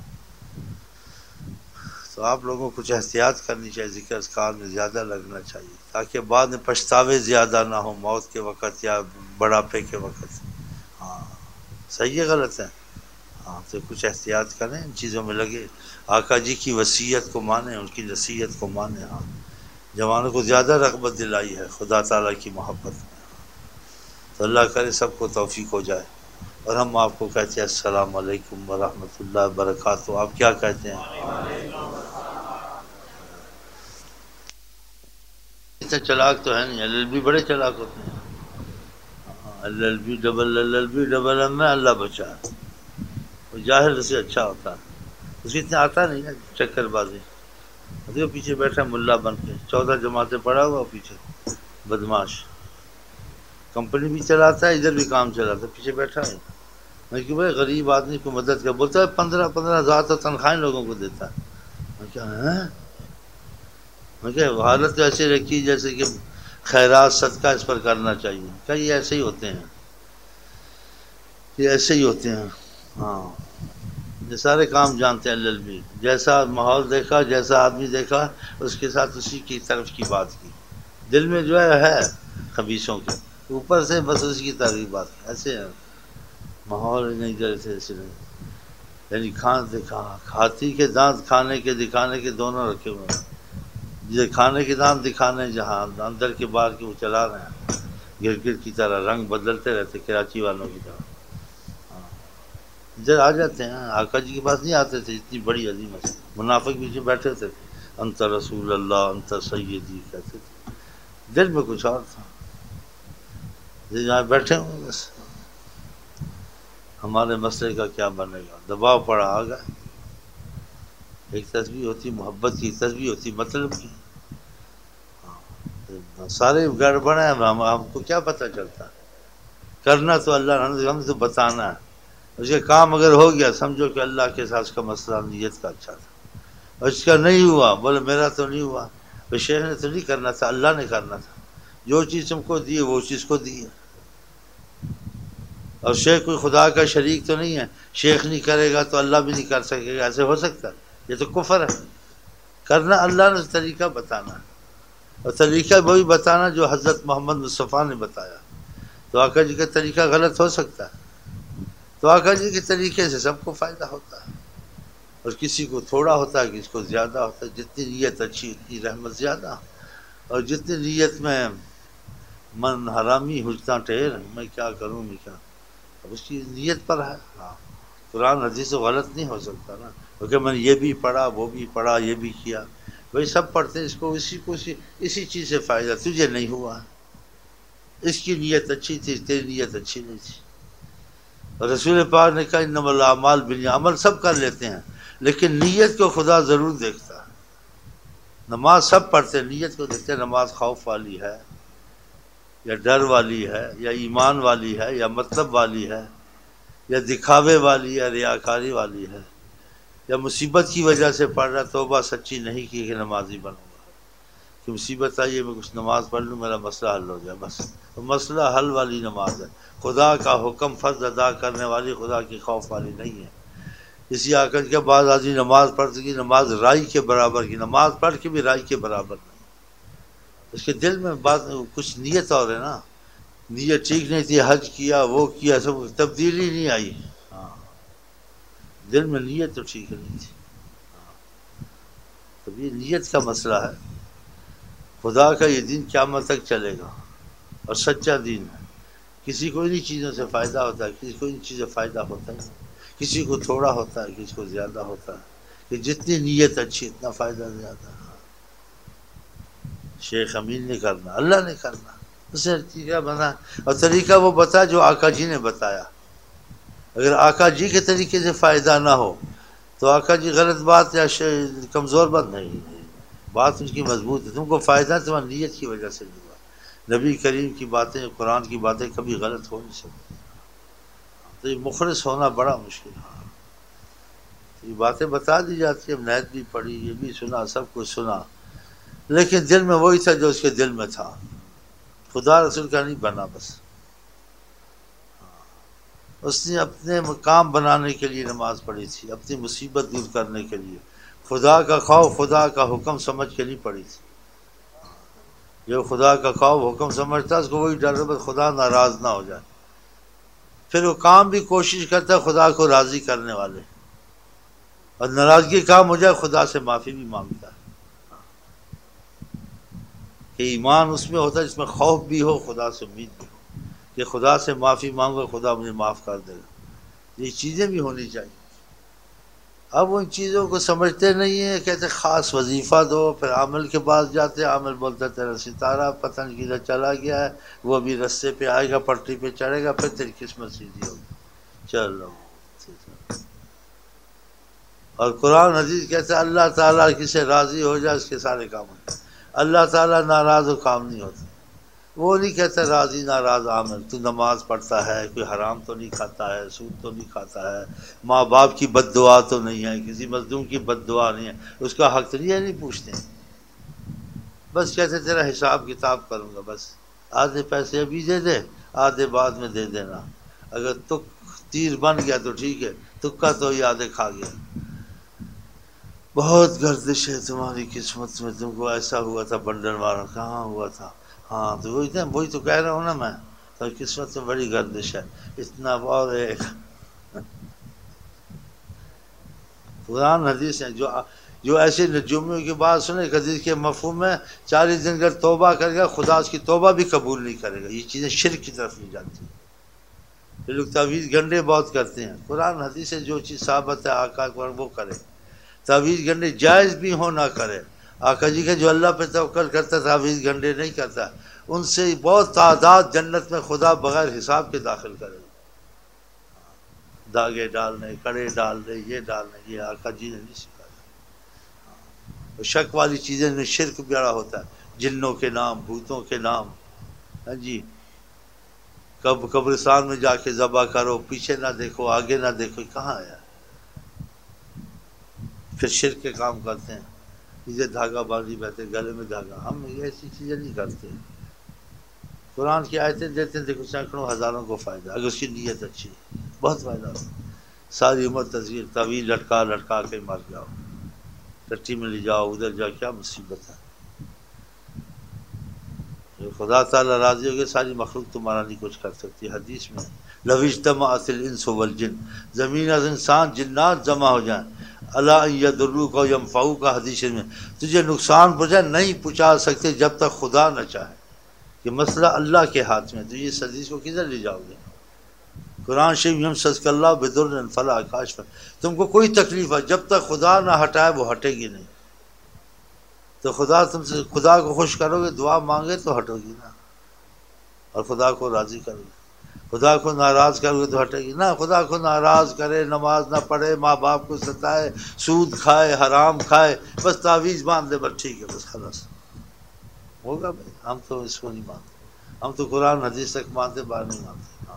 تو آپ لوگوں کو کچھ احتیاط کرنی چاہیے، ذکر اذکار میں زیادہ لگنا چاہیے، تاکہ بعد میں پچھتاوے زیادہ نہ ہو، موت کے وقت یا بڑھاپے کے وقت، ہاں، صحیح ہے غلط ہے، ہاں، تو کچھ احتیاط کریں، ان چیزوں میں لگے، آقا جی کی وصیت کو مانیں، ان کی نصیحت کو مانیں، ہاں، جوانوں کو زیادہ رغبت دلائی ہے خدا تعالیٰ کی محبت میں، تو اللہ کرے سب کو توفیق ہو جائے، اور ہم آپ کو کہتے ہیں السلام علیکم ورحمۃ اللہ وبرکاتہ، آپ کیا کہتے ہیں؟ اتنے چلاک تو ہے نہیں، ایل ایل بی بڑے چلاک ہوتے ہیں، L L B double M میں اللہ بچا، وہ ظاہر سے اچھا ہوتا ہے، اسے اتنا آتا نہیں ہے چکر بازی، دیکھو پیچھے بیٹھا ملا بن کے 14 جماعتیں پڑھا ہوا پیچھے، بدماش، کمپنی بھی چلاتا ہے ادھر بھی کام چلاتا ہے، پیچھے بیٹھا ہے، میں کہ بھائی غریب آدمی کو مدد کر، بولتا ہے 15 ہزار تو تنخواہیں لوگوں کو دیتا ہے، میں کیا حالت ایسے رکھی جیسے کہ خیرات صدقہ اس پر کرنا چاہیے، کیا یہ ایسے ہی ہوتے ہیں، یہ ایسے ہی ہوتے ہیں، ہاں یہ سارے کام جانتے ہیں ایل ایل بی، جیسا ماحول دیکھا جیسا آدمی دیکھا اس کے ساتھ اسی کی طرف کی بات کی، دل میں جو ہے خبیثوں کے، اوپر سے بس اسی کی طرف کی بات کی، ایسے ہے ماحول نہیں جیسے ایسے نہیں، یعنی ہاتھی کے دانت کھانے کے دکھانے کے دونوں رکھے ہوئے ہیں، یہ کھانے کے دانت دکھانے جہاں اندر کے باہر کے وہ چلا رہے ہیں، گرگٹ کی طرح رنگ بدلتے رہتے کراچی والوں کی طرح، ادھر آ جاتے ہیں، آقا جی کے پاس نہیں آتے تھے، اتنی بڑی عظیم منافق پیچھے بیٹھے تھے، انت رسول اللہ انت سیدی کہتے تھے، دل میں کچھ اور تھا، یہاں بیٹھے ہوں بس ہمارے مسئلے کا کیا بنے گا، دباؤ پڑا آ گئے، ایک تسبیح ہوتی محبت کی، تسبیح ہوتی مطلب کی، سارے گڑبڑ ہیں، ہم کو کیا پتہ چلتا، کرنا تو اللہ ہم تو بتانا ہے، اس کا کام اگر ہو گیا سمجھو کہ اللہ کے ساتھ اس کا مسئلہ نیت کا اچھا تھا، اور اس کا نہیں ہوا بولے میرا تو نہیں ہوا، شیخ نے تو نہیں کرنا تھا، اللہ نے کرنا تھا، جو چیز تم کو دی وہ چیز کو دی ہے، اور شیخ کوئی خدا کا شریک تو نہیں ہے، شیخ نہیں کرے گا تو اللہ بھی نہیں کر سکے گا، ایسے ہو سکتا ہے؟ یہ تو کفر ہے، کرنا اللہ نے طریقہ بتانا، اور طریقہ وہی بتانا جو حضرت محمد مصطفیٰ نے بتایا، تو آقا جی کا طریقہ غلط ہو سکتا ہے؟ تو آقا جی کے طریقے سے سب کو فائدہ ہوتا ہے، اور کسی کو تھوڑا ہوتا ہے کسی کو زیادہ ہوتا ہے، جتنی نیت اچھی اتنی رحمت زیادہ، اور جتنی نیت میں من حرامی حجتاں ٹھہر، میں کیا کروں میں کیا، اب اس کی نیت پر ہے، ہاں قرآن حدیث سے غلط نہیں ہو سکتا نا، کیونکہ میں نے یہ بھی پڑھا وہ بھی پڑھا یہ بھی کیا، بھائی سب پڑھتے ہیں، اس کو اسی چیز سے فائدہ، تجھے نہیں ہوا، اس کی نیت اچھی تھی تیری نیت اچھی نہیں تھی، اور رسول پاک نے کہا انما الاعمال بالنیات، عمل سب کر لیتے ہیں لیکن نیت کو خدا ضرور دیکھتا ہے، نماز سب پڑھتے ہیں نیت کو دیکھتے ہیں، نماز خوف والی ہے یا ڈر والی ہے یا ایمان والی ہے یا مطلب والی ہے یا دکھاوے والی ہے ریاکاری والی ہے، یا مصیبت کی وجہ سے پڑھ رہا توبہ سچی نہیں کی کہ نمازی بنوں گا، کہ مصیبت آئی ہے میں کچھ نماز پڑھ لوں میرا مسئلہ حل ہو جائے، بس تو مسئلہ حل والی نماز ہے، خدا کا حکم فرض ادا کرنے والی، خدا کی خوف والی نہیں ہے، اسی آ کر کے بعد آدمی نماز پڑھتے کی نماز رائی کے برابر کی، نماز پڑھ کے بھی رائی کے برابر نہیں، اس کے دل میں بات کچھ نیت اور ہے نا، نیت ٹھیک نہیں تھی، حج کیا وہ کیا سب تبدیلی نہیں آئی، ہاں دل میں نیت تو ٹھیک نہیں تھی، تو یہ نیت کا مسئلہ ہے، خدا کا یہ دین قیامت تک چلے گا اور سچا دین ہے، کسی کو انہیں چیزوں سے فائدہ ہوتا ہے کسی کو ان چیزوں سے فائدہ ہوتا ہے، کسی کو تھوڑا ہوتا ہے کسی کو زیادہ ہوتا ہے، کہ جتنی نیت اچھی اتنا فائدہ زیادہ، شیخ امین نے کرنا اللہ نے کرنا، اسے طریقہ بنا، اور طریقہ وہ بتا جو آقا جی نے بتایا، اگر آقا جی کے طریقے سے فائدہ نہ ہو تو آقا جی غلط بات یا کمزور بات نہیں، بات ان کی مضبوط ہے، تم کو فائدہ تمہاری نیت کی وجہ سے نہیں ہوا، نبی کریم کی باتیں قرآن کی باتیں کبھی غلط ہو نہیں سکتی، تو یہ مخلص ہونا بڑا مشکل ہے، یہ باتیں بتا دی جاتی ہے، نیت بھی پڑھی یہ بھی سنا سب کچھ سنا، لیکن دل میں وہی تھا جو اس کے دل میں تھا، خدا رسول کا نہیں بنا، بس اس نے اپنے مقام بنانے کے لیے نماز پڑھی تھی، اپنی مصیبت دور کرنے کے لیے، خدا کا خوف خدا کا حکم سمجھ کے نہیں پڑھی تھی، جو خدا کا خوف حکم سمجھتا اس کو وہی ڈر ہے بس خدا ناراض نہ ہو جائے، پھر وہ کام بھی کوشش کرتا ہے خدا کو راضی کرنے والے، اور ناراضگی کام ہو جائے خدا سے معافی بھی مانگتا ہے، کہ ایمان اس میں ہوتا ہے جس میں خوف بھی ہو خدا سے امید بھی ہو، کہ خدا سے معافی مانگو خدا مجھے معاف کر دے گا، یہ چیزیں بھی ہونی چاہیے، اب ان چیزوں کو سمجھتے نہیں ہیں، کہتے خاص وظیفہ دو، پھر عامل کے پاس جاتے ہیں، عامل بولتا تیرا ستارہ پتہ نہیں کدھر چلا گیا ہے، وہ ابھی رستے پہ آئے گا، پٹری پہ چڑھے گا، پھر تیری قسمت سیدھی ہوگی، چلو۔ اور قرآن حدیث کہتا ہے اللہ تعالیٰ کسی راضی ہو جائے اس کے سارے کام ہوتے ہیں، اللہ تعالیٰ ناراض ہو کام نہیں ہوتا۔ وہ نہیں کہتا راضی ناراض عامل، تو نماز پڑھتا ہے، کوئی حرام تو نہیں کھاتا ہے، سود تو نہیں کھاتا ہے، ماں باپ کی بد دعا تو نہیں ہے، کسی مظلوم کی بد دعا نہیں ہے، اس کا حق تو نہیں ہے، نہیں پوچھتے ہیں، بس کہتے تیرا حساب کتاب کروں گا، بس آدھے پیسے ابھی دے دے، آدھے بعد میں دے دینا، اگر تک تیر بن گیا تو ٹھیک ہے، تکا تو ہی آدھے کھا گیا۔ بہت گردش ہے تمہاری قسمت میں، تم کو ایسا ہوا تھا بنڈن والا، کہاں ہوا تھا؟ ہاں تو وہی تو کہہ رہا ہوں نا میں، تو قسمت میں بڑی گردش ہے، اتنا اور ایک قرآن حدیث ہے جو ایسے نجومیوں کی بات سنے، حدیث کے مفہوم میں 40 دن اگر توبہ کرے گا خدا اس کی توبہ بھی قبول نہیں کرے گا، یہ چیزیں شرک کی طرف نہیں جاتی۔ یہ لوگ تعویذ گنڈے بہت کرتے ہیں، قرآن حدیث سے جو چیز ثابت ہے آقا پر وہ کرے، تعویذ گنڈے جائز بھی ہو نہ کرے۔ آقا جی کے جو اللہ پہ توکل کرتا تعویذ گنڈے نہیں کرتا، ان سے بہت تعداد جنت میں خدا بغیر حساب کے داخل کرے، داغے ڈالنے، کڑے ڈالنے، یہ ڈالنے، یہ آقا جی نے نہیں سکھایا۔ شک والی چیزیں میں شرک بڑا ہوتا ہے، جنوں کے نام، بھوتوں کے نام، ہاں جی، قبرستان میں جا کے ذبح کرو، پیچھے نہ دیکھو، آگے نہ دیکھو، کہاں آیا؟ پھر شرک کے کام کرتے ہیں، یہ دھاگا بازی بیٹھے، گلے میں دھاگا، ہم ایسی چیزیں نہیں کرتے۔ قرآن کی آیتیں دیتے ہیں، دیکھو سینکڑوں ہزاروں کو فائدہ، اگر اس کی نیت اچھی ہے بہت فائدہ ہوتا ہے۔ ساری عمر تصویر طویل لٹکا کے مر جاؤ، ٹٹی میں لے جاؤ، ادھر جاؤ، کیا مصیبت ہے؟ خدا تعالیٰ راضی ہو گئے، ساری مخلوق تمہارا نہیں کچھ کر سکتی۔ حدیث میں لو اجتمعت الانس والجن، زمین از انسان جنات جمع ہو جائیں، الا ان یضروک و ینفعوک، حدیث میں تجھے نقصان پہنچائے نہیں پہنچا سکتے جب تک خدا نہ چاہے، کہ مسئلہ اللہ کے ہاتھ میں، تو یہ حدیث کو کدھر لے جاؤ گے؟ قرآن شریف یمسسک اللہ بضر فلا کاشف، تم کو کوئی تکلیف ہے جب تک خدا نہ ہٹائے وہ ہٹے گی نہیں، تو خدا تم سے، خدا کو خوش کرو گے، دعا مانگے تو ہٹو گی نا، اور خدا کو راضی کرو گے، خدا کو ناراض کرو گے تو ہٹے گی نا۔ خدا کو ناراض کرے، نماز نہ پڑھے، ماں باپ کو ستائے، سود کھائے، حرام کھائے، بس تعویذ باندھ دے، بس ٹھیک ہے، بس خلاص ہوگا بھائی۔ ہم تو اس کو نہیں مانتے، ہم تو قرآن حدیث تک مانتے، باہر نہیں مانتے۔ ہاں،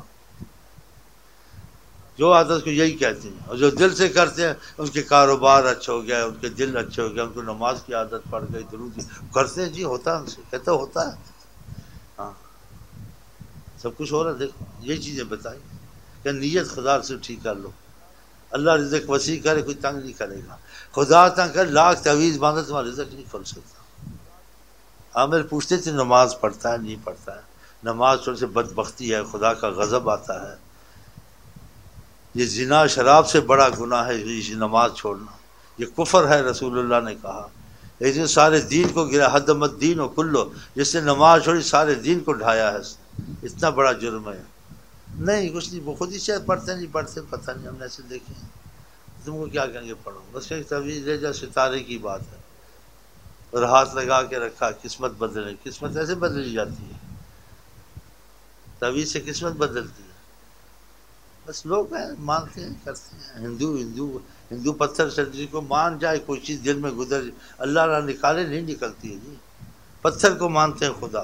جو عادت کو یہی کہتے ہیں، اور جو دل سے کرتے ہیں ان کے کاروبار اچھا ہو گیا، ان کے دل اچھے ہو گیا، ان کو نماز کی عادت پڑ گئی، درود کرتے ہیں، جی ہوتا ہے ان سے، کہتا ہوتا ہے، ہاں سب کچھ ہو رہا ہے۔ دیکھو یہ چیزیں بتائی کہ نیت خدا سے ٹھیک کر لو، اللہ رزق وسیع کرے، کوئی تنگ نہیں کرے گا، خدا تنگ کر لاکھ تعویذ باندھے تمہارا رزق نہیں کھل سکتا۔ عامر پوچھتے تھے نماز پڑھتا ہے نہیں پڑھتا ہے، نماز چھوڑنے سے بدبختی ہے، خدا کا غضب آتا ہے، یہ زنا شراب سے بڑا گناہ ہے یہ نماز چھوڑنا، یہ کفر ہے، رسول اللہ نے کہا، اس نے سارے دین کو گرا، حدم الدین و کلو، جس نے نماز چھوڑی سارے دین کو ڈھایا ہے، اتنا بڑا جرم ہے۔ نہیں کچھ نہیں، وہ خود ہی شاید پڑھتے نہیں پڑھتے پتہ نہیں، ہم نے ایسے دیکھے ہیں، تم کو کیا کہیں گے پڑھو، بس ایک تعویذ لے جا، ستارے کی بات ہے، اور ہاتھ لگا کے رکھا، قسمت بدلے، قسمت ایسے بدلی جاتی ہے، تعویذ سے قسمت بدلتی ہے، بس لوگ ہیں مانتے ہیں کرتے ہیں۔ ہندو پتھر سے جس کو مان جائے، کوئی چیز دل میں گزر اللہ نہ نکالے، نہیں نکلتی ہے جی، پتھر کو مانتے ہیں خدا،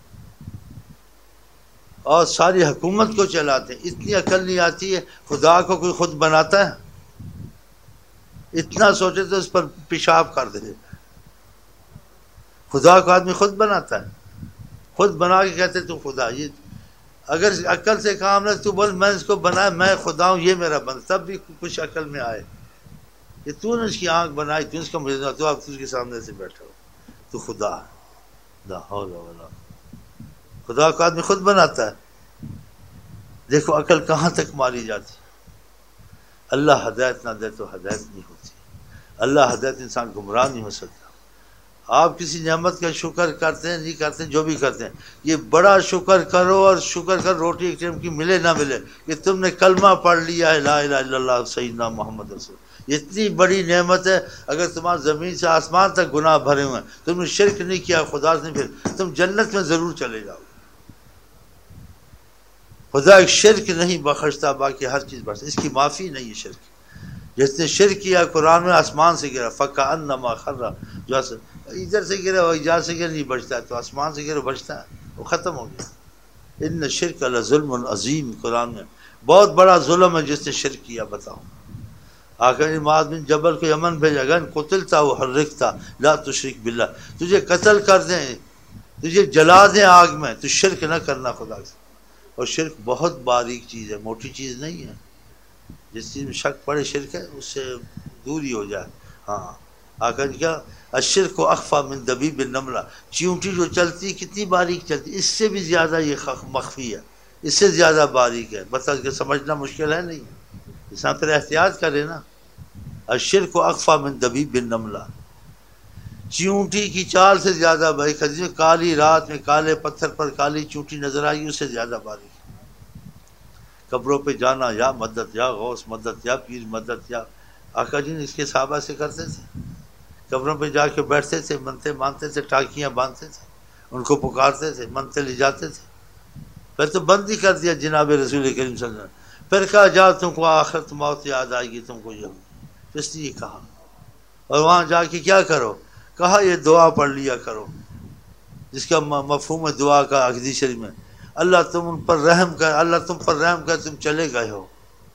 اور ساری حکومت کو چلاتے ہیں، اتنی عقل نہیں آتی ہے، خدا کو کوئی خود بناتا ہے؟ اتنا سوچے تو اس پر پیشاب کر دے، خدا کو آدمی خود بناتا ہے، خود بنا کے کہتے تو خدا، یہ اگر عقل سے کام نہ تو بول میں اس کو بنایا، میں خدا ہوں، یہ میرا بند، تب بھی کچھ عقل میں آئے، کہ تو نے اس کی آنکھ بنائی، تو اس کا مجھے، تو اب اس کے سامنے سے بیٹھا ہو، تو خدا ہے، لا حول ولا، خدا کو آدمی خود بناتا ہے۔ دیکھو عقل کہاں تک ماری جاتی، اللہ ہدایت نہ دے تو ہدایت نہیں ہوتی، اللہ ہدایت انسان گمراہ نہیں ہو سکتا۔ آپ کسی نعمت کا شکر کرتے ہیں نہیں کرتے، جو بھی کرتے ہیں، یہ بڑا شکر کرو، اور شکر کر روٹی ایک ٹائم کی ملے نہ ملے، کہ تم نے کلمہ پڑھ لیا ہے لا الہ الا اللہ سیدنا محمد رسول، یہ اتنی بڑی نعمت ہے، اگر تمہارا زمین سے آسمان تک گناہ بھرے ہوئے ہیں، تم نے شرک نہیں کیا خدا سے، پھر تم جنت میں ضرور چلے جاؤ گے۔ خدا ایک شرک نہیں بخشتا، باقی ہر چیز بخشتا، اس کی معافی نہیں ہے شرک۔ جس نے شرک کیا قرآن میں آسمان سے گرا، فَكَأَنَّمَا خَرَّ، جو ادھر سے گرا وہ ادھر سے گرا نہیں بچتا ہے، تو آسمان سے گرا بچتا ہے، وہ ختم ہو گیا۔ ان الشرک لظلم عظیم، قرآن میں بہت بڑا ظلم ہے جس نے شرک کیا۔ بتاؤ، آخر نے معاذ بن جبل کو یمن بھیجا، اگر قتلتا وحرکتا لا تشرک باللہ، تجھے قتل کر دیں، تجھے جلا دیں آگ میں، تو شرک نہ کرنا خدا سے۔ اور شرک بہت باریک چیز ہے، موٹی چیز نہیں ہے۔ جس چیز میں شک پڑے شرک ہے، اس سے دور ہی ہو جائے۔ ہاں، آخر کیا، الشرک اخفی من دبیب النملہ، چیونٹی جو چلتی کتنی باریک چلتی، اس سے بھی زیادہ یہ مخفی ہے، اس سے زیادہ باریک ہے، بتا کہ سمجھنا مشکل ہے نہیں، انسان پھر احتیاط کرے نا۔ الشرک اخفی من دبیب النملہ، چیونٹی کی چال سے زیادہ باریک، کالی رات میں کالے پتھر پر کالی چونٹی نظر آئی، اس سے زیادہ باریک۔ قبروں پہ جانا، یا مدد، یا غوث مدد، یا پیر مدد، یا آقا جی نے اس کے صحابہ سے کرتے تھے، قبروں پہ جا کے بیٹھتے تھے، منتے مانتے تھے، ٹاکیاں باندھتے تھے، ان کو پکارتے تھے، منتے لے جاتے تھے۔ پھر تو بند ہی کر دیا جناب رسول کریم صلی اللہ علیہ وسلم، پھر کہا جاؤ تم کو آخرت موت یاد آئے گی تم کو، یہ اس لیے کہا۔ اور وہاں جا کے کیا کرو، کہا یہ دعا پڑھ لیا کرو، جس کا مفہوم ہے دعا کا حدیث شریف میں، اللہ تم ان پر رحم کر، اللہ تم پر رحم کر، تم چلے گئے ہو،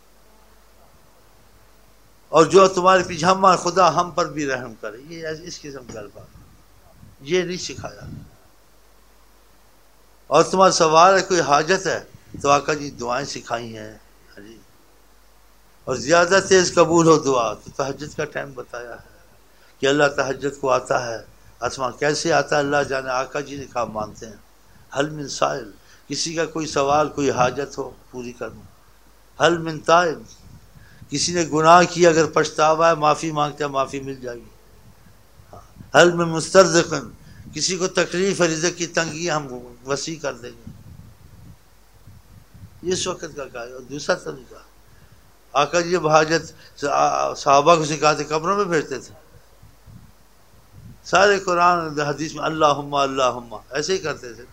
اور جو تمہارے پیچھے ہم، خدا ہم پر بھی رحم کرے۔ یہ اس قسم کا الفاظ یہ نہیں سکھایا۔ اور تمہارا سوال ہے کوئی حاجت ہے تو آقا جی دعائیں سکھائی ہیں، جی، اور زیادہ تیز قبول ہو دعا تو تہجد کا ٹائم بتایا ہے کہ اللہ تہجد کو آتا ہے آسمان، کیسے آتا ہے اللہ جانے، آقا جی نے کہا مانتے ہیں۔ حل من سائل، کسی کا کوئی سوال کوئی حاجت ہو پوری کروں۔ حل من تائب، کسی نے گناہ کیا اگر پچھتاوا ہے معافی مانگتا ہے معافی مل جائے گی۔ حل من مسترزق، کسی کو تکلیف ہے رزق کی تنگی ہم وسیع کر دیں گے۔ اس وقت کا کہا ہے۔ اور دوسرا طریقہ، آقا جی جب حاجت صحابہ کو سکھاتے قبروں میں بھیجتے تھے، سارے قرآن حدیث میں اللہم اللہم ایسے ہی کرتے تھے نا۔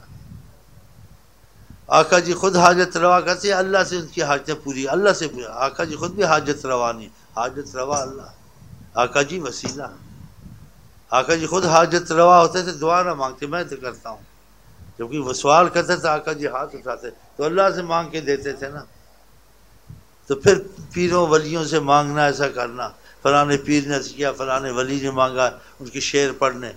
آقا جی خود حاجت روا کرتے، اللہ سے ان کی حاجتیں پوری، اللہ سے پوری۔ آقا جی خود بھی حاجت روا نہیں، حاجت روا اللہ، آقا جی وسیلہ۔ آقا جی خود حاجت روا ہوتے تھے، دعا نہ مانگتے، میں تو کرتا ہوں، جبکہ وہ سوال کرتے تھے آقا جی ہاتھ اٹھاتے تو اللہ سے مانگ کے دیتے تھے نا۔ تو پھر پیروں ولیوں سے مانگنا، ایسا کرنا، فلاں پیر نے کیا، فلاں ولی نے مانگا، ان کی شعر پڑھنے،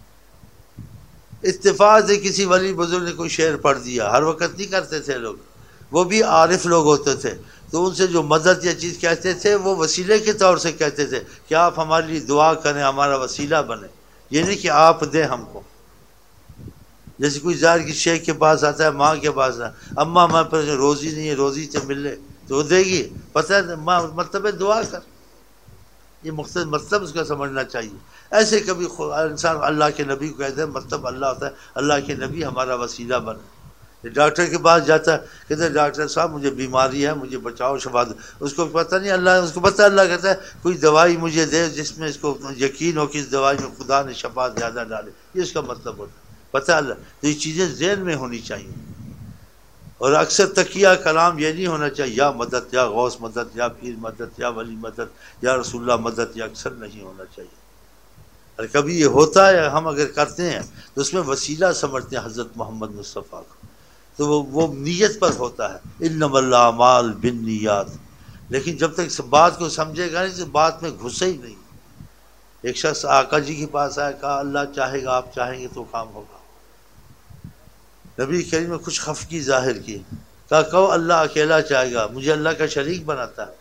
اتفاق سے کسی ولی بزرگ نے کوئی شعر پڑھ دیا، ہر وقت نہیں کرتے تھے لوگ، وہ بھی عارف لوگ ہوتے تھے، تو ان سے جو مدد یا چیز کہتے تھے وہ وسیلے کے طور سے کہتے تھے کہ آپ ہمارے لیے دعا کریں، ہمارا وسیلہ بنے، یہ نہیں کہ آپ دیں ہم کو۔ جیسے کوئی ظاہر کی شیخ کے پاس آتا ہے، ماں کے پاس آتا ہے، اماں ہمارے پاس روزی نہیں ہے، روزی سے ملے تو وہ دے گی، پتہ ہے مطلب ہے دعا کر، یہ مقصد مطلب اس کا سمجھنا چاہیے۔ ایسے کبھی انسان اللہ کے نبی کو کہتے ہیں، مطلب اللہ ہوتا ہے اللہ کے نبی ہمارا وسیلہ بنے۔ ڈاکٹر کے پاس جاتا ہے، کہتے ہیں ڈاکٹر صاحب مجھے بیماری ہے، مجھے بچاؤ شفا دو، اس کو پتہ نہیں اللہ، اس کو پتہ اللہ کہتا ہے کوئی دوائی مجھے دے جس میں اس کو یقین ہو کہ اس دوائی میں خدا نے شفا زیادہ ڈالے، یہ اس کا مطلب ہوتا ہے، پتہ اللہ۔ تو یہ چیزیں ذہن میں ہونی چاہیے، اور اکثر تقیہ کلام یہ نہیں ہونا چاہیے یا مدد، یا غوث مدد، یا پیر مدد، یا ولی مدد، یا رسول اللہ مدد، یہ اکثر نہیں ہونا چاہیے۔ اور کبھی یہ ہوتا ہے ہم اگر کرتے ہیں تو اس میں وسیلہ سمجھتے ہیں حضرت محمد مصطفیٰ کو، تو وہ نیت پر ہوتا ہے، انما الاعمال بالنیات۔ لیکن جب تک اس بات کو سمجھے گا نہیں تو بات میں گھسے ہی نہیں۔ ایک شخص آقا جی کے پاس آیا، کہا اللہ چاہے گا، آپ چاہیں گے تو کام ہوگا۔ نبی کریم نے کچھ خفگی ظاہر کی، کہا کہو اللہ اکیلا چاہے گا، مجھے اللہ کا شریک بناتا ہے۔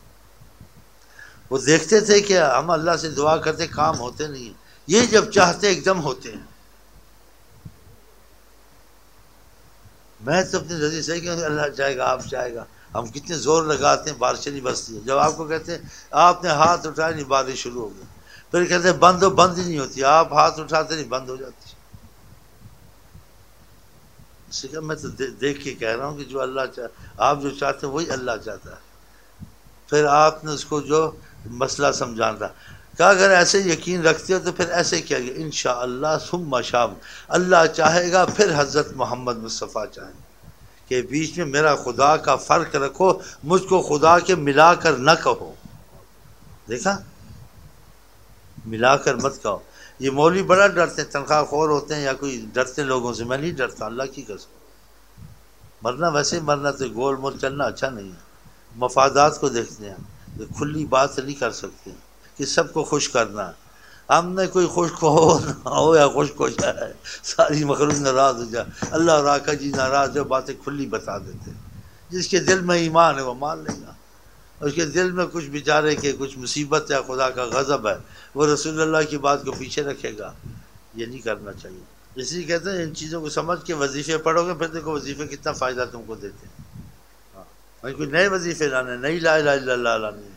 وہ دیکھتے تھے کہ ہم اللہ سے دعا کرتے کام ہوتے نہیں، یہ جب چاہتے ایک دم ہوتے ہیں۔ میں تو اپنی رضی سے کہ اللہ چاہے گا، آپ چاہے گا، ہم کتنے زور لگاتے ہیں بارشیں نہیں بستی ہے، جب آپ کو کہتے ہیں آپ نے ہاتھ اٹھایا نہیں بارش شروع ہو گئی، پھر کہتے ہیں بند ہو، بند ہی نہیں ہوتی، آپ ہاتھ اٹھاتے نہیں بند ہو جاتی۔ اس سے کہ میں تو دیکھ کے کہہ رہا ہوں کہ جو اللہ آپ جو چاہتے ہیں وہی اللہ چاہتا ہے۔ پھر آپ نے اس کو جو مسئلہ سمجھانا کہا اگر ایسے یقین رکھتے ہو تو پھر ایسے کیا گیا انشاءاللہ ثم شاء اللہ چاہے گا پھر حضرت محمد مصطفیٰ چاہیں کہ بیچ میں میرا خدا کا فرق رکھو، مجھ کو خدا کے ملا کر نہ کہو. دیکھا، ملا کر مت کہو. یہ مولوی بڑا ڈرتے ہیں، تنخواہ خور ہوتے ہیں یا کوئی ڈرتے لوگوں سے. میں نہیں ڈرتا، اللہ کی قسم. مرنا ویسے مرنا تو گول مول چلنا اچھا نہیں ہے. مفادات کو دیکھتے ہیں، کھلی بات نہیں کر سکتے کہ سب کو خوش کرنا. ہم نے کوئی خوش کو ہو نہ ہو یا خوش ہو جائے، ساری مخلوق ناراض ہو جائے، اللہ اور آقا جی ناراض جو باتیں کھلی بتا دیتے. جس کے دل میں ایمان ہے وہ مان لے گا، اور اس کے دل میں کچھ بیچارے کے کچھ مصیبت یا خدا کا غضب ہے وہ رسول اللہ کی بات کو پیچھے رکھے گا. یہ نہیں کرنا چاہیے. اس لیے کہتے ہیں ان چیزوں کو سمجھ کے وظیفے پڑھو گے، پھر دیکھو وظیفے کتنا فائدہ تم کو دیتے ہیں. ہاں کوئی نئے وظیفے لانے، نئی لا الہ الا اللہ لانی.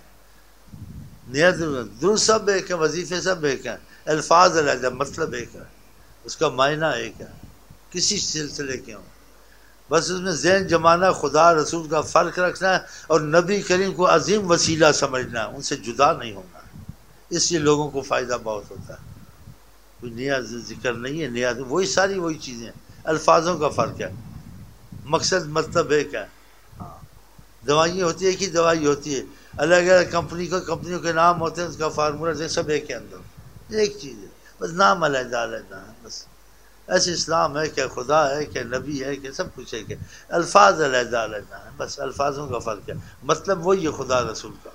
درست سب ایک ہے، وظیفے سب ایک ہیں، الفاظ علیحدہ، مطلب ایک ہے، اس کا معنی ایک ہے، کسی سلسلے کے ہوں. بس اس میں ذہن جمانا، خدا رسول کا فرق رکھنا ہے اور نبی کریم کو عظیم وسیلہ سمجھنا ہے، ان سے جدا نہیں ہونا. اس سے لوگوں کو فائدہ بہت ہوتا ہے. کوئی نیا ذکر نہیں ہے، نیا وہی ساری وہی چیزیں، الفاظوں کا فرق ہے، مقصد مطلب ایک ہے. ہاں دوائیں ہوتی ہے، ایک ہی دوائی ہوتی ہے، الگ الگ کمپنیوں کے نام ہوتے ہیں، اس کا فارمولہ سب ایک کے اندر ایک چیز ہے، بس نام علیحدہ علیحدہ ہے. بس ایسے اسلام ہے کہ خدا ہے کہ نبی ہے کہ سب کچھ ہے کہ الفاظ علیحدہ علیحدہ ہیں، بس الفاظوں کا فرق ہے، مطلب وہی ہے خدا رسول کا.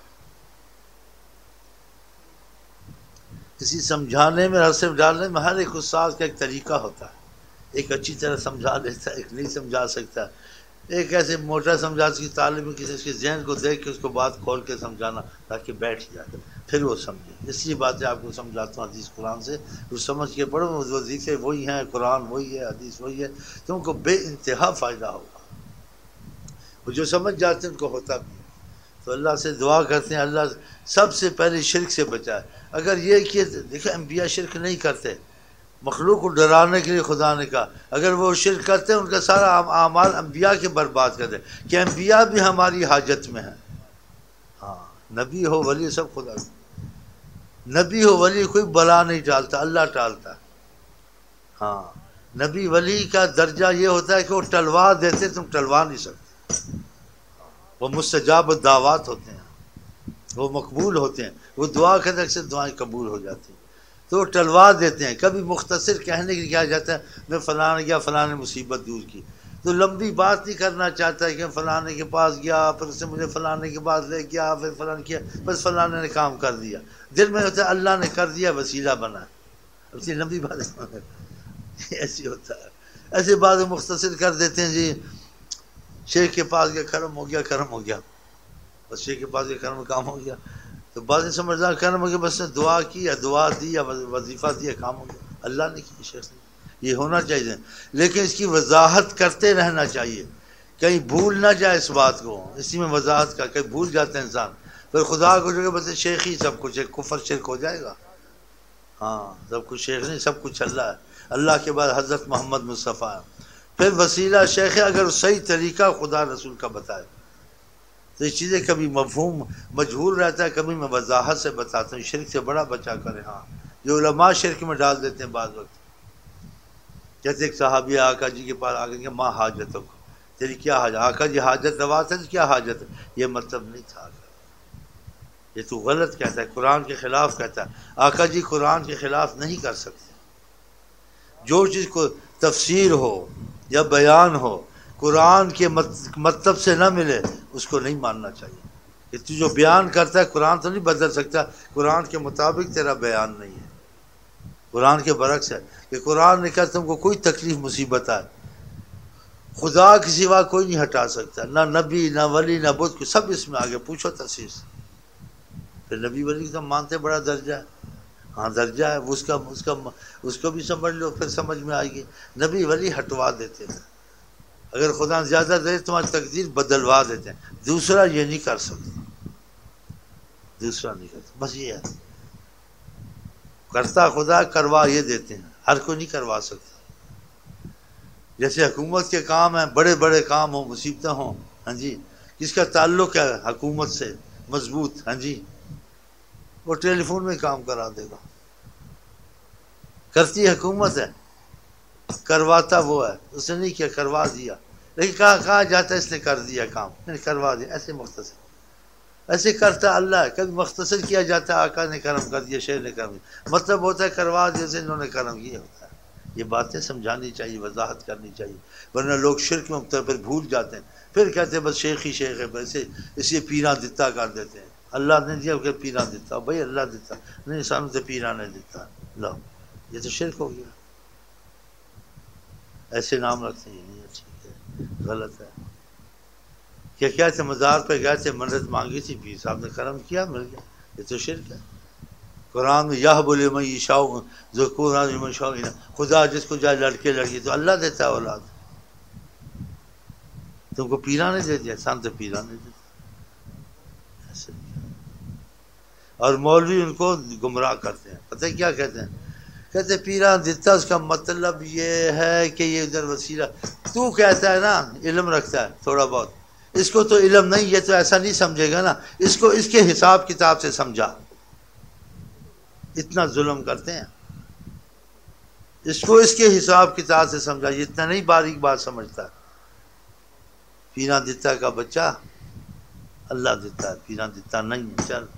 کسی سمجھانے میں رسم ڈالنے میں ہر ایک استاد کا ایک طریقہ ہوتا ہے. ایک اچھی طرح سمجھا لیتا ہے، ایک نہیں سمجھا سکتا. ایک ایسے موٹا سمجھا کی تعلیم کسی اس کے ذہن کو دیکھ کے اس کو بات کھول کے سمجھانا تاکہ بیٹھ جائے پھر وہ سمجھے. اس لیے باتیں آپ کو سمجھاتا ہوں حدیث قرآن سے، وہ سمجھ کے پڑھو. وظیفے وہی ہیں، قرآن وہی ہے، حدیث وہی ہے، تم کو بے انتہا فائدہ ہوگا. وہ جو سمجھ جاتے ہیں ان کو ہوتا بھی. تو اللہ سے دعا کرتے ہیں اللہ سب سے پہلے شرک سے بچائے. اگر یہ کہ دیکھیں انبیاء شرک نہیں کرتے، مخلوق کو ڈرانے کے لیے خدا نے کہا اگر وہ شرک کرتے ہیں ان کا سارا اعمال انبیاء کے برباد کر دیں کہ انبیاء بھی ہماری حاجت میں ہیں. ہاں نبی ہو ولی سب خدا، نبی ہو ولی کوئی بلا نہیں ٹالتا، اللہ ٹالتا ہے. ہاں نبی ولی کا درجہ یہ ہوتا ہے کہ وہ ٹلوا دیتے، تم ٹلوا نہیں سکتے. وہ مستجاب الدعوات ہوتے ہیں، وہ مقبول ہوتے ہیں، وہ دعا کرنے اکثر دعائیں قبول ہو جاتی ہیں. تو وہ ٹلوا دیتے ہیں. کبھی مختصر کہنے کے لیے کیا جاتا ہے میں فلاں گیا، فلاں نے مصیبت دور کی، تو لمبی بات نہیں کرنا چاہتا ہے کہ فلاں کے پاس گیا، پھر اس نے مجھے فلاں کے پاس لے گیا، پھر فلاں کیا، بس فلاں نے کام کر دیا. دل میں ہوتا ہے اللہ نے کر دیا، وسیلہ بنا. اتنی لمبی بات ایسی ہوتا ہے. ایسی بات مختصر کر دیتے ہیں. جی شیخ کے پاس گیا، کرم ہو گیا، کرم ہو گیا، بس شیخ کے پاس گیا، کرم کام ہو گیا. تو بعض سمجھدار کرم ہو گیا، بس نے دعا کی یا دعا دی یا وظیفہ دیا، کام ہو گیا. اللہ نے کی، شیخ نے. یہ ہونا چاہیے، لیکن اس کی وضاحت کرتے رہنا چاہیے، کہیں بھول نہ جائے اس بات کو. اسی میں وضاحت کا کہیں بھول جاتا ہے انسان، پھر خدا کو جو بس شیخ ہی سب کچھ ہے، کفر شرک ہو جائے گا. ہاں سب کچھ شیخ نہیں، سب کچھ اللہ ہے. اللہ کے بعد حضرت محمد مصطفیٰ ہے. پھر وسیلہ شیخ ہے اگر صحیح طریقہ خدا رسول کا بتائے. تو یہ چیزیں کبھی مفہوم مجہول رہتا ہے، کبھی میں وضاحت سے بتاتا ہوں. شرک سے بڑا بچا کرے. ہاں جو علماء شرک میں ڈال دیتے ہیں بعض وقت. جیسے ایک صحابی آقا جی کے پاس آ کے ماں حاجتوں کو، تیری کیا حاجت؟ آقا جی حاجت روا تھا، کیا حاجت ہے؟ یہ مطلب نہیں تھا، یہ تو غلط کہتا ہے، قرآن کے خلاف کہتا ہے. آقا جی قرآن کے خلاف نہیں کر سکتے. جو چیز کو تفسیر ہو یا بیان ہو قرآن کے مطلب سے نہ ملے اس کو نہیں ماننا چاہیے. کہ تو جو بیان کرتا ہے قرآن تو نہیں بدل سکتا، قرآن کے مطابق تیرا بیان نہیں ہے. قرآن کے برعکس ہے کہ قرآن نے کہا تم کو کوئی تکلیف مصیبت آئے خدا کے سوا کوئی نہیں ہٹا سکتا، نہ نبی نہ ولی نہ بدھ، سب اس میں آگے پوچھو تفسیر سے. پھر نبی ولی کا مانتے بڑا درجہ ہے. ہاں درجہ ہے اس کو بھی سمجھ لو، پھر سمجھ میں آئے گی. نبی ولی ہٹوا دیتے ہیں، اگر خدا زیادہ دے تمہاری تقدیر بدلوا دیتے ہیں. دوسرا یہ نہیں کر سکتا، دوسرا نہیں کرتا. بس یہ ہے کرتا خدا، کروا یہ دیتے ہیں، ہر کوئی نہیں کروا سکتا. جیسے حکومت کے کام ہیں، بڑے بڑے کام ہوں، مصیبتیں ہوں، ہاں جی کس کا تعلق ہے حکومت سے؟ مضبوط، ہاں جی وہ ٹیلی فون میں کام کرا دے گا. کرتی حکومت ہے، کرواتا وہ ہے. اس نے نہیں کیا، کروا دیا. لیکن کہاں جاتا ہے اس نے کر دیا کام، نہیں کروا دیا. ایسے مختصر ایسے کرتا اللہ ہے. کبھی مختصر کیا جاتا ہے آقا نے کرم کر دیا، شیر نے کرم دیا، مطلب ہوتا ہے کروا دیا سے انہوں نے کرم کیا ہوتا ہے. یہ باتیں سمجھانی چاہیے، وضاحت کرنی چاہیے، ورنہ لوگ شرک میں مبتلا پھر بھول جاتے ہیں. پھر کہتے ہیں بس شیخ ہی شیخ ہے، ویسے اسے پیرا دتا کر دیتے ہیں. اللہ نے دیا کہ پیرا دیتا، بھائی اللہ دیتا نہیں، سانو تو پیرا نے دیتا. لو یہ تو شرک ہو گیا. ایسے نام رکھتے ہیں، نہیں ٹھیک ہے، غلط ہے. کیا کہتے مزار پہ گئے تھے، منت مانگی تھی، پیر صاحب نے کرم کیا، مل گیا. یہ تو شرک ہے. قرآن میں یہ بولے میں شاؤ ذکور شاؤ، خدا جس کو جائے لڑکے لڑکی تو اللہ دیتا ہے اولاد. تم کو پیرا نہیں دے دیا، سان تو پیرا نہیں دیتا. ایسے اور مولوی ان کو گمراہ کرتے ہیں. پتہ کیا کہتے ہیں؟ کہتے پیرا دیتا، اس کا مطلب یہ ہے کہ یہ ادھر وسیلہ. تو کہتا ہے نا علم رکھتا ہے تھوڑا بہت، اس کو تو علم نہیں، یہ تو ایسا نہیں سمجھے گا نا، اس کو اس کے حساب کتاب سے سمجھا. اتنا ظلم کرتے ہیں، اس کو اس کے حساب کتاب سے سمجھا. یہ اتنا نہیں باریک بات سمجھتا. پیرا دیتا کا بچہ اللہ دیتا ہے، پیرا دیتا نہیں ہے. چل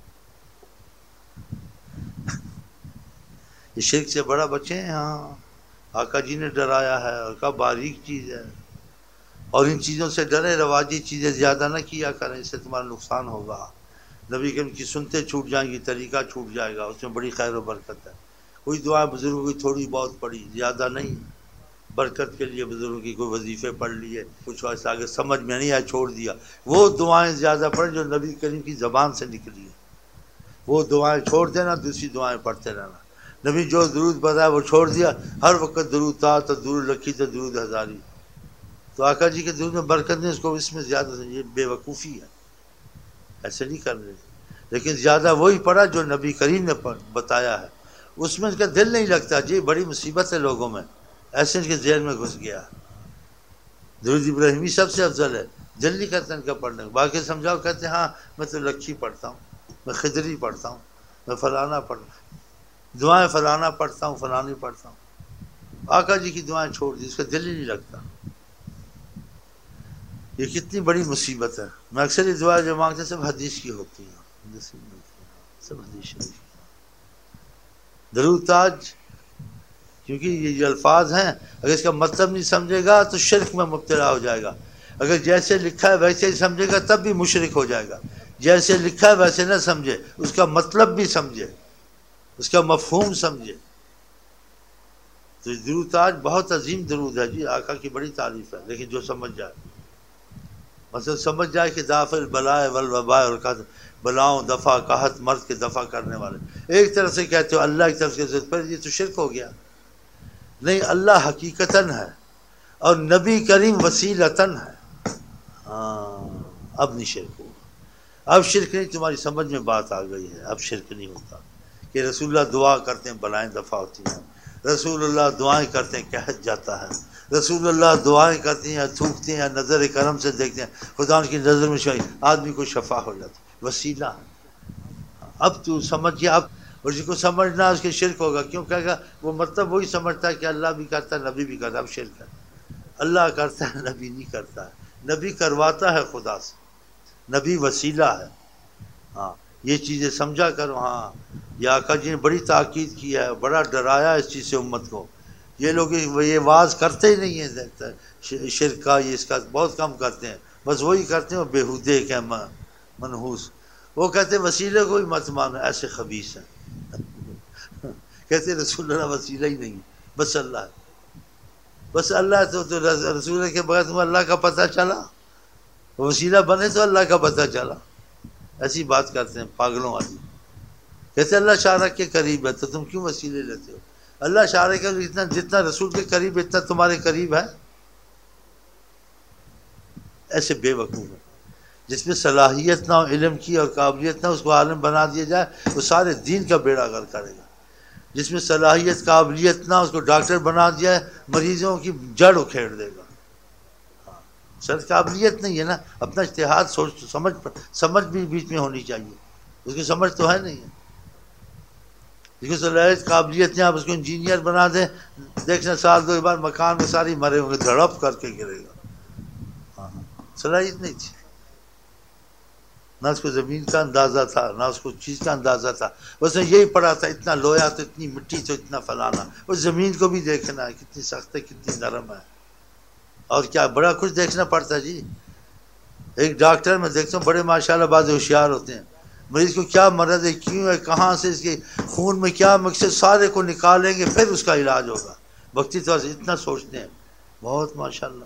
یہ شرک سے بڑا بچے ہیں. ہاں آقا جی نے ڈرایا ہے اور کہا باریک چیز ہے، اور ان چیزوں سے ڈرے. رواجی چیزیں زیادہ نہ کیا کریں، اس سے تمہارا نقصان ہوگا. نبی کریم کی سنتے چھوٹ جائیں گی، طریقہ چھوٹ جائے گا، اس میں بڑی خیر و برکت ہے. کوئی دعا بزرگوں کی تھوڑی بہت پڑھی، زیادہ نہیں. برکت کے لیے بزرگوں کی کوئی وظیفے پڑھ لیے، کچھ ایسا آگے سمجھ میں نہیں آیا چھوڑ دیا. وہ دعائیں زیادہ پڑھیں جو نبی کریم کی زبان سے نکلی ہیں. وہ دعائیں چھوڑ دینا، دوسری دعائیں پڑھتے رہنا. نبی جو درود بتایا وہ چھوڑ دیا. ہر وقت درود تھا تو درود رکھی تو درود ہزاری. تو آقا جی کے درود میں برکت نہیں، اس کو اس میں زیادہ سے یہ بے وقوفی ہے. ایسے نہیں کر رہے. لیکن زیادہ وہی پڑھا جو نبی کریم نے بتایا ہے. اس میں اس کا دل نہیں لگتا. جی بڑی مصیبت ہے لوگوں میں، ایسے ان کے ذہن میں گھس گیا. درود ابراہیمی سب سے افضل ہے، دل نہیں کرتا ان کا پڑھنے. باقی سمجھاؤ، کہتے ہیں ہاں میں تو لکھی پڑھتا ہوں، میں خدری پڑھتا ہوں، میں فلانا پڑھتا ہوں، دعائیں فلانا پڑھتا ہوں، فلانی پڑھتا ہوں. آقا جی کی دعائیں چھوڑ دی، اس کا دل ہی نہیں لگتا. یہ کتنی بڑی مصیبت ہے. میں اکثر یہ دعا جو مانگتے سب حدیث کی ہوتی ہیں، سب حدیث شریف کی. درود تاج کیونکہ یہ الفاظ ہیں، اگر اس کا مطلب نہیں سمجھے گا تو شرک میں مبتلا ہو جائے گا. اگر جیسے لکھا ہے ویسے ہی سمجھے گا تب بھی مشرک ہو جائے گا. جیسے لکھا ہے ویسے نہ سمجھے، اس کا مطلب بھی سمجھے، اس کا مفہوم سمجھے. تو درود تاج بہت عظیم درود ہے جی، آقا کی بڑی تعریف ہے. لیکن جو سمجھ جائے، مثلا سمجھ جائے کہ دافع البلاء والوباء، اور بلاؤں دفع، قحط مرض کے دفع کرنے والے. ایک طرف سے کہتے ہو اللہ کی طرف سے، پر یہ تو شرک ہو گیا. نہیں، اللہ حقیقتاً ہے اور نبی کریم وسیلتاً ہے. ہاں اب نہیں شرک ہوگا. اب شرک نہیں، تمہاری سمجھ میں بات آ گئی ہے. اب شرک نہیں ہوتا کہ رسول اللہ دعا کرتے ہیں بلائیں دفع ہوتی ہیں، رسول اللہ دعائیں کرتے ہیں قحط جاتا ہے، رسول اللہ دعائیں کرتے ہیں تھوکتے ہیں، نظر کرم سے دیکھتے ہیں، خدا کی نظر میں شاہی آدمی کو شفا ہو جاتی. وسیلہ اب تو سمجھ گیا. اب اور جس کو سمجھنا اس کے شرک ہوگا. کیوں کہے گا؟ وہ مطلب وہی سمجھتا ہے کہ اللہ بھی کرتا ہے، نبی بھی کرتا ہے. اب شرک ہے. اللہ کرتا ہے، نبی نہیں کرتا ہے. نبی کرواتا ہے خدا سے، نبی وسیلہ ہے. ہاں یہ چیزیں سمجھا کرو. ہاں یہ آقا جی نے بڑی تاکید کیا ہے، بڑا ڈرایا اس چیز سے امت کو. یہ لوگ یہ واز کرتے ہی نہیں ہیں شرک کا، یہ اس کا بہت کم کرتے ہیں. بس وہی کرتے ہیں بےہودے کہ منحوس. وہ کہتے ہیں وسیلے کو ہی مت مانو، ایسے خبیث ہیں. کہتے رسول اللہ وسیلہ ہی نہیں، بس اللہ ہے. بس اللہ تو رسول کے بغیر تمہیں اللہ کا پتہ چلا، وسیلہ بنے تو اللہ کا پتہ چلا. ایسی بات کرتے ہیں پاگلوں والی. کہتے اللہ شارک کے قریب ہے تو تم کیوں وسیلے لیتے ہو؟ اللہ شارک کے جتنا رسول کے قریب اتنا تمہارے قریب ہے. ایسے بے وقوف ہے. جس میں صلاحیت نہ ہو علم کی اور قابلیت نہ ہو، اس کو عالم بنا دیا جائے، وہ سارے دین کا بیڑا غرق کرے گا. جس میں صلاحیت قابلیت نہ ہو، اس کو ڈاکٹر بنا دیا ہے، مریضوں کی جڑ اکھیڑ دے گا. سر قابلیت نہیں ہے نا، اپنا اجتہاد سوچ سمجھ بھی بیچ میں ہونی چاہیے. اس کی سمجھ تو ہے نہیں ہے. جس کو صلاحیت قابلیت نہیں، آپ اس کو انجینئر بنا دیں، دیکھنا سال دو بار مکان میں ساری مرے ہوں گے، دھڑپ کر کے گرے گا. ہاں صلاحیت نہیں تھی، نہ اس کو زمین کا اندازہ تھا، نہ اس کو چیز کا اندازہ تھا. اس نے یہی پڑھا تھا اتنا لویا تو اتنی مٹی تو اتنا فلانا. اس زمین کو بھی دیکھنا ہے کتنی سخت ہے کتنی نرم ہے، اور کیا بڑا کچھ دیکھنا پڑتا ہے جی. ایک ڈاکٹر میں دیکھتا ہوں بڑے ماشاءاللہ بعض ہوشیار ہوتے ہیں، مریض کو کیا مرض ہے، کیوں ہے، کہاں سے، اس کے خون میں کیا مقصد، سارے کو نکالیں گے پھر اس کا علاج ہوگا. وقتی طور سے اتنا سوچتے ہیں، بہت ماشاءاللہ.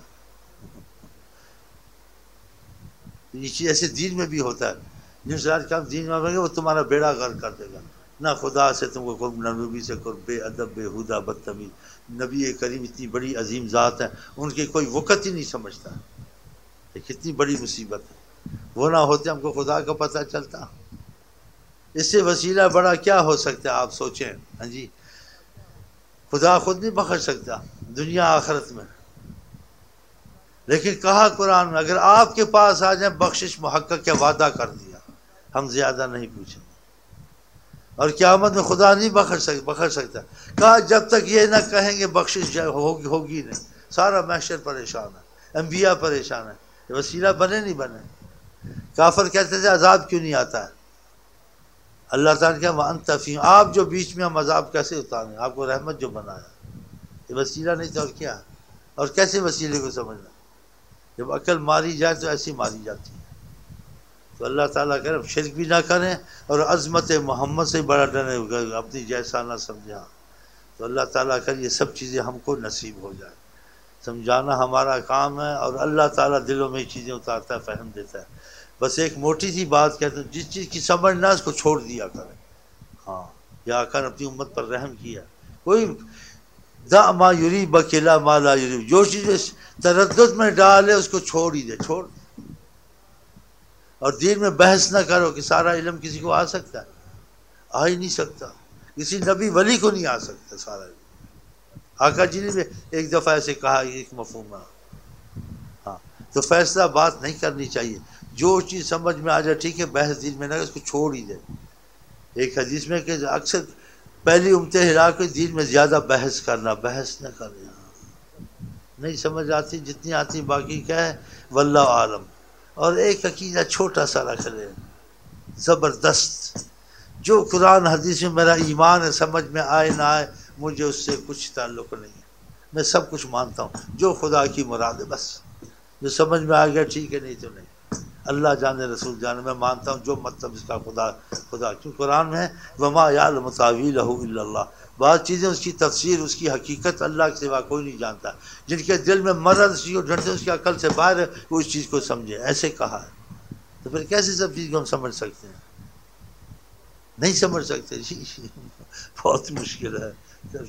یہ چیز ایسے دین میں بھی ہوتا ہے. جن سے آج کام دین میں گے وہ تمہارا بیڑا غرق کر دے گا. نہ خدا سے تم کو قرب، نہ نبی سے قرب، بے ادب بے ہودہ بدتمیز. نبی کریم اتنی بڑی عظیم ذات ہے، ان کی کوئی وقت ہی نہیں سمجھتا. یہ کتنی بڑی مصیبت ہے. وہ نہ ہوتے ہم کو خدا کا پتہ چلتا. اس سے وسیلہ بڑا کیا ہو سکتا ہے آپ سوچیں. ہاں جی، خدا خود نہیں بخش سکتا دنیا آخرت میں، لیکن کہا قرآن میں اگر آپ کے پاس آ جائیں بخشش محقق کے وعدہ کر دیا، ہم زیادہ نہیں پوچھیں گے. اور قیامت میں خدا نہیں بخش سکتا. کہا جب تک یہ نہ کہیں گے بخشش ہوگی نہیں. سارا محشر پریشان ہے، انبیاء پریشان ہے، یہ وسیلہ بنے نہیں بنے. کافر کہتے تھے عذاب کیوں نہیں آتا ہے. اللہ تعالیٰ نے کہا وَأَنْتَ فِيهِمْ، آپ جو بیچ میں ہم عذاب کیسے اتاریں، آپ کو رحمت جو بنایا. یہ وسیلہ نہیں تھا اور کیا. اور کیسے وسیلے کو سمجھنا، جب عقل ماری جائے تو ایسی ماری جاتی ہے. تو اللہ تعالیٰ کہہ رہے شرک بھی نہ کریں اور عظمت محمد سے بڑا ڈریں، اپنی جیسا نہ سمجھا. تو اللہ تعالیٰ کہہ یہ سب چیزیں ہم کو نصیب ہو جائے. سمجھانا ہمارا کام ہے، اور اللہ تعالیٰ دلوں میں چیزیں اتارتا ہے، فہم دیتا ہے. بس ایک موٹی سی بات کہتے ہیں، جس چیز کی سمجھ نہ اس کو چھوڑ دیا کریں. ہاں، یا آقا نے اپنی امت پر رحم کیا. کوئی دع ما یریبک الی ما لا یریب، جو چیز تردد میں ڈالے اس کو چھوڑ ہی دے، چھوڑ. اور دین میں بحث نہ کرو کہ سارا علم کسی کو آ سکتا ہے، آ ہی نہیں سکتا. کسی نبی ولی کو نہیں آ سکتا سارا علم. آقا جی نے بھی ایک دفعہ ایسے کہا، ایک مفہوم ہے. ہاں، تو فیصلہ بات نہیں کرنی چاہیے. جو چیز سمجھ میں آ جائے ٹھیک ہے، بحث دین میں نہ اس کو چھوڑ ہی دے. ایک حدیث میں کہ اکثر پہلی امت ہلاک کے دین میں زیادہ بحث کرنا، بحث نہ کرنا. نہیں سمجھ آتی، جتنی آتی باقی کیا ہے واللہ عالم. اور ایک عقیدہ چھوٹا سا رکھ لے زبردست، جو قرآن حدیث میں میرا ایمان ہے، سمجھ میں آئے نہ آئے مجھے اس سے کچھ تعلق نہیں ہے. میں سب کچھ مانتا ہوں جو خدا کی مراد ہے. بس جو سمجھ میں آ گیا ٹھیک ہے، نہیں تو نہیں. اللہ جانے رسول جانے، میں مانتا ہوں جو مطلب اس کا خدا کیوں قرآن میں ہے وما یعلم تاویلہ الا اللہ. بعض چیزیں اس کی تفسیر، اس کی حقیقت اللہ کے سوا کوئی نہیں جانتا. جن کے دل میں مرض سی اور ڈنڈے اس کی عقل سے باہر ہے وہ اس چیز کو سمجھے، ایسے کہا ہے. تو پھر کیسے سب چیز کو ہم سمجھ سکتے ہیں؟ نہیں سمجھ سکتے جی، بہت مشکل ہے.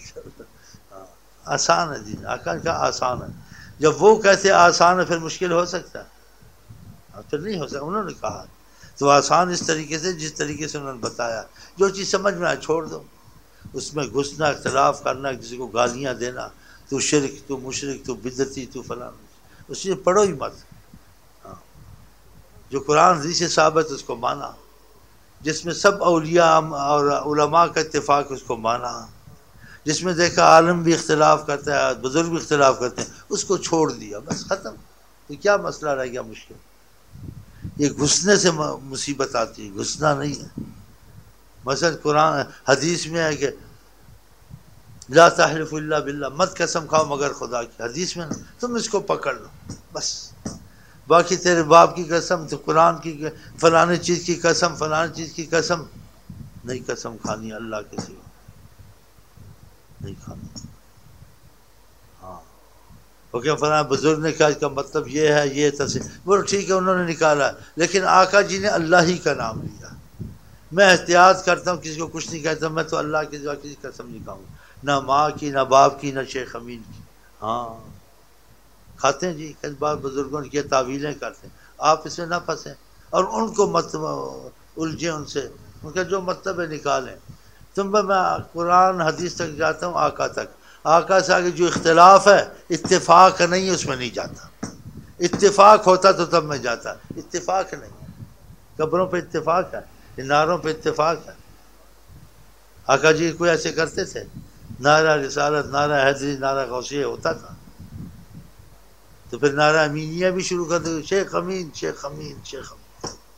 آسان ہے جی، آقا کا آسان ہے. جب وہ کہتے آسان ہے پھر مشکل ہو سکتا ہے؟ پھر نہیں ہو سکتا. انہوں نے کہا تو آسان اس طریقے سے جس طریقے سے انہوں نے بتایا. جو چیز سمجھ میں آئے چھوڑ دو. اس میں گھسنا، اختلاف کرنا، کسی کو گالیاں دینا، تو شرک، تو مشرک، تو بدعتی، تو فلاں، اس چیز پڑھو ہی مت. ہاں، جو قرآن حدیث سے ثابت اس کو مانا، جس میں سب اولیاء اور علماء کا اتفاق اس کو مانا، جس میں دیکھا عالم بھی اختلاف کرتا ہے، بزرگ بھی اختلاف کرتے ہیں، اس کو چھوڑ دیا، بس ختم. تو کیا مسئلہ رہ گیا مشکل؟ یہ گھسنے سے مصیبت آتی ہے، گھسنا نہیں ہے. مثلا قرآن حدیث میں ہے کہ لا تحلف الا باللہ، مت قسم کھاؤ مگر خدا کی. حدیث میں تم اس کو پکڑ لو بس. باقی تیرے باپ کی قسم، تو قرآن کی فلانے چیز کی قسم، فلانے چیز کی قسم نہیں. قسم کھانی اللہ کے سوا نہیں کھانی. ہاں، وہ کیا فلاں بزرگ نے کہا اس کا مطلب یہ ہے، یہ تفسیر، وہ ٹھیک ہے انہوں نے نکالا، لیکن آقا جی نے اللہ ہی کا نام لیا. میں احتیاط کرتا ہوں، کسی کو کچھ نہیں کہتا. میں تو اللہ کے سوا کسی قسم نہیں کھاؤں، نہ ماں کی، نہ باپ کی، نہ شیخ امین کی. ہاں کھاتے ہیں جی، کئی بار بزرگوں نے کیا تعویلیں کرتے ہیں. آپ اس میں نہ پھنسیں اور ان کو مت الجھیں، ان سے ان کا جو مطلب ہے نکالیں. تم میں قرآن حدیث تک جاتا ہوں، آقا تک. آقا سے آگے جو اختلاف ہے اتفاق نہیں، اس میں نہیں جاتا. اتفاق ہوتا تو تب میں جاتا، اتفاق نہیں. قبروں پہ اتفاق ہے، اناروں پہ اتفاق ہے. آقا جی کوئی ایسے کرتے تھے؟ نعرہ رسالت، نعرہ حیدری، نعرہ غوثیہ ہوتا تھا، تو پھر نعرہ امینیہ بھی شروع کر دے، شیخ امین، شیخ امین، شیخ امین۔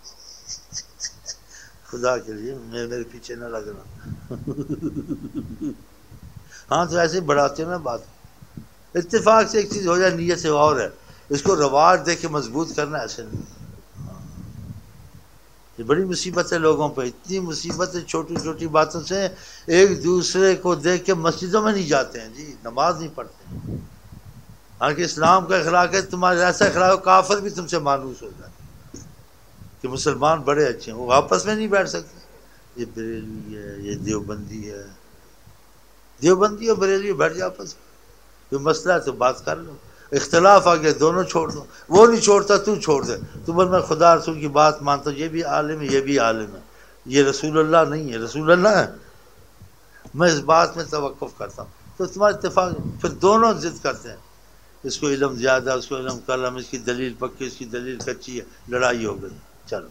خدا کے لیے میرے پیچھے نہ لگنا۔ ہاں تو ایسے بڑھاتے نا بات، اتفاق سے ایک چیز ہو جائے، نیت سے اور ہے، اس کو رواج دے کے مضبوط کرنا ایسے نہیں۔ یہ بڑی مصیبت ہے لوگوں پہ، اتنی مصیبت ہے چھوٹی چھوٹی باتوں سے، ایک دوسرے کو دیکھ کے مسجدوں میں نہیں جاتے ہیں جی، نماز نہیں پڑھتے ہیں۔ حالانکہ اسلام کا اخلاق ہے، تمہارا ایسا اخلاق ہو کافر بھی تم سے مانوس ہو جائے کہ مسلمان بڑے اچھے ہیں، وہ آپس میں نہیں بیٹھ سکتے، یہ بریلوی ہے، یہ دیوبندی ہے، دیوبندی اور بریلوی بیٹھ جاؤ آپس میں، کوئی مسئلہ ہے تو بات کر لو، اختلاف آ گیا دونوں چھوڑ دو، وہ نہیں چھوڑتا تو چھوڑ دے، تو بول میں خدا رسول کی بات مانتا ہوں، یہ بھی عالم ہے یہ بھی عالم ہے، یہ رسول اللہ نہیں ہے، رسول اللہ ہے، میں اس بات میں توقف کرتا ہوں، تو تمہارا اتفاق، پھر دونوں ضد کرتے ہیں، اس کو علم زیادہ، اس کو علم کم، اس کی دلیل پکی، اس کی دلیل کچی ہے، لڑائی ہو گئی، چلو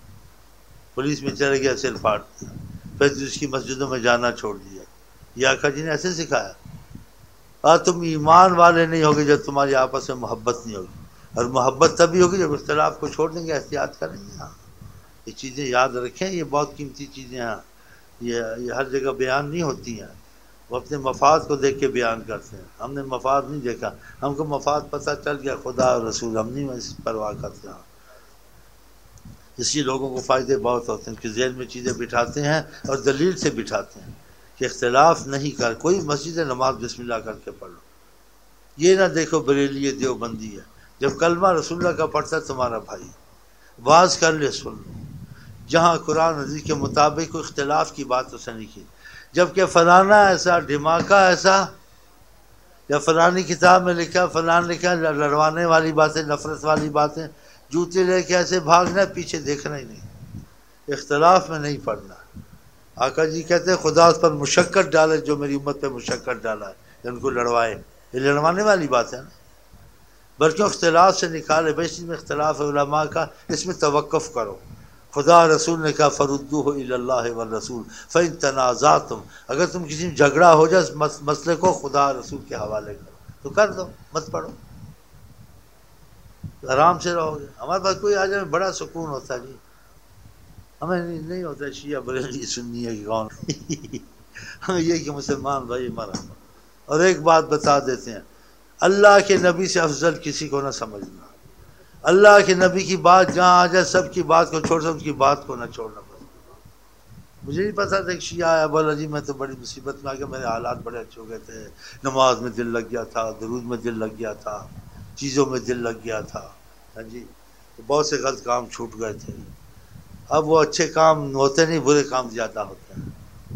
پولیس میں چلے گیا، سر پھاڑ دیا، پھر اس کی مسجدوں میں جانا چھوڑ دیا۔ یہ آقا جی نے ایسے سکھایا، تم ایمان والے نہیں ہوگے جب تمہاری آپس میں محبت نہیں ہوگی، اور محبت تبھی ہوگی جب اختلاف کو چھوڑ دیں گے، احتیاط کریں گے۔ ہاں یہ چیزیں یاد رکھیں، یہ بہت قیمتی چیزیں ہیں، یہ ہر جگہ بیان نہیں ہوتی ہیں، وہ اپنے مفاد کو دیکھ کے بیان کرتے ہیں، ہم نے مفاد نہیں دیکھا، ہم کو مفاد پتہ چل گیا، خدا اور رسول، ہم نہیں اس پرواہ کرتے ہیں۔ اس لیے لوگوں کو فائدے بہت ہوتے ہیں کہ ذہن میں چیزیں بٹھاتے ہیں اور دلیل سے بٹھاتے ہیں کہ اختلاف نہیں کر، کوئی مسجد نماز بسم اللہ کر کے پڑھ لو، یہ نہ دیکھو بریلی ہے دیوبندی ہے، جب کلمہ رسول اللہ کا پڑھتا ہے تمہارا بھائی، واز کر لے سن لو، جہاں قرآن حدیث کے مطابق کوئی اختلاف کی بات اسے نہیں کی، جبکہ فلانا ایسا دھماکہ ایسا، یا فلانی کتاب میں لکھا، فلان لکھا، لڑوانے والی باتیں، نفرت والی باتیں، جوتے لے کے ایسے بھاگنا، پیچھے دیکھنا ہی نہیں، اختلاف میں نہیں پڑھنا۔ آقا جی کہتے ہیں خدا اس پر مشقت ڈالے جو میری امت پہ مشقت ڈالا ہے، ان کو لڑوائے، یہ لڑوانے والی بات ہے نا، بلکہ اختلاف سے نکالے، بھائی اس میں اختلاف علماء کا، اس میں توقف کرو، خدا رسول نے کہا فردوہ الی اللہ والرسول فإن تنازعتم، اگر تم کسی میں جھگڑا ہو جائے مسئلے کو خدا رسول کے حوالے کرو، تو کر دو، مت پڑھو، آرام سے رہو گے۔ ہمارے پاس کوئی آ جائے بڑا سکون ہوتا ہے جی، ہمیں نہیں ہوتا شیعہ بریلوی سنی ہے کہ کون، ہمیں یہ کہ مسلمان بھائی ہمارا۔ اور ایک بات بتا دیتے ہیں، اللہ کے نبی سے افضل کسی کو نہ سمجھنا، اللہ کے نبی کی بات جہاں آ جائے سب کی بات کو چھوڑ، سب کی بات کو نہ چھوڑنا۔ مجھے نہیں پتا تھا کہ شیعہ ہے، بولا جی میں تو بڑی مصیبت میں آ گیا، میرے حالات بڑے اچھے ہو گئے تھے، نماز میں دل لگ گیا تھا، درود میں دل لگ گیا تھا، چیزوں میں دل لگ گیا تھا، ہاں جی، تو بہت سے غلط کام چھوٹ گئے تھے، اب وہ اچھے کام ہوتے نہیں، برے کام زیادہ ہوتے ہیں۔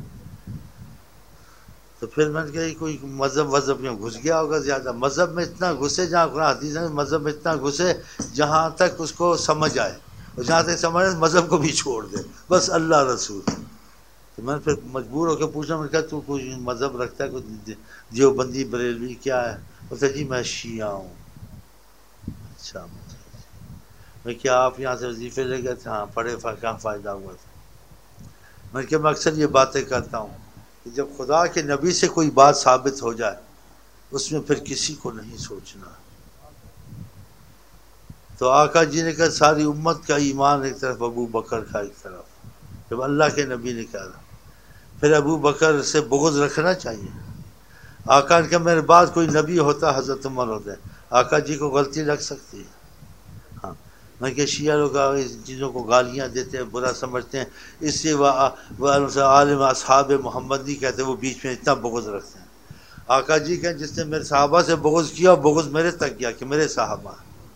تو پھر میں نے کہا کوئی مذہب میں گھس گیا ہوگا زیادہ، مذہب میں اتنا گھسے جہاں قرآن حدیث ہے، مذہب میں اتنا گھسے جہاں تک اس کو سمجھ آئے، اور جہاں تک سمجھ آئے مذہب کو بھی چھوڑ دے، بس اللہ رسول۔ تو میں نے پھر مجبور ہو کے پوچھنا، میں نے کہا تو کوئی مذہب رکھتا ہے، کوئی دیوبندی بریلوی کیا ہے؟ بولتا جی میں شیعہ ہوں۔ اچھا میں کیا آپ یہاں سے وظیفے لے گئے تھے؟ ہاں پڑھے، کیا فائدہ ہوا تھا؟ میں کہ میں اکثر یہ باتیں کرتا ہوں کہ جب خدا کے نبی سے کوئی بات ثابت ہو جائے اس میں پھر کسی کو نہیں سوچنا۔ تو آقا جی نے کہا ساری امت کا ایمان ایک طرف، ابو بکر کا ایک طرف، جب اللہ کے نبی نے کہا پھر ابو بکر سے بغض رکھنا چاہیے۔ آقا نے کہا میرے بعد کوئی نبی ہوتا حضرت عمر ہوتے، آقا جی کو غلطی لگ سکتی ہے، ہاں میں کہ شیعہ لوگ اس چیزوں کو گالیاں دیتے ہیں، برا سمجھتے ہیں، اس سے وہ عالم اصحاب محمد نہیں کہتے، وہ بیچ میں اتنا بغض رکھتے ہیں۔ آقا جی کہیں جس نے میرے صحابہ سے بغض کیا، بغض میرے تک گیا کہ میرے صحابہ،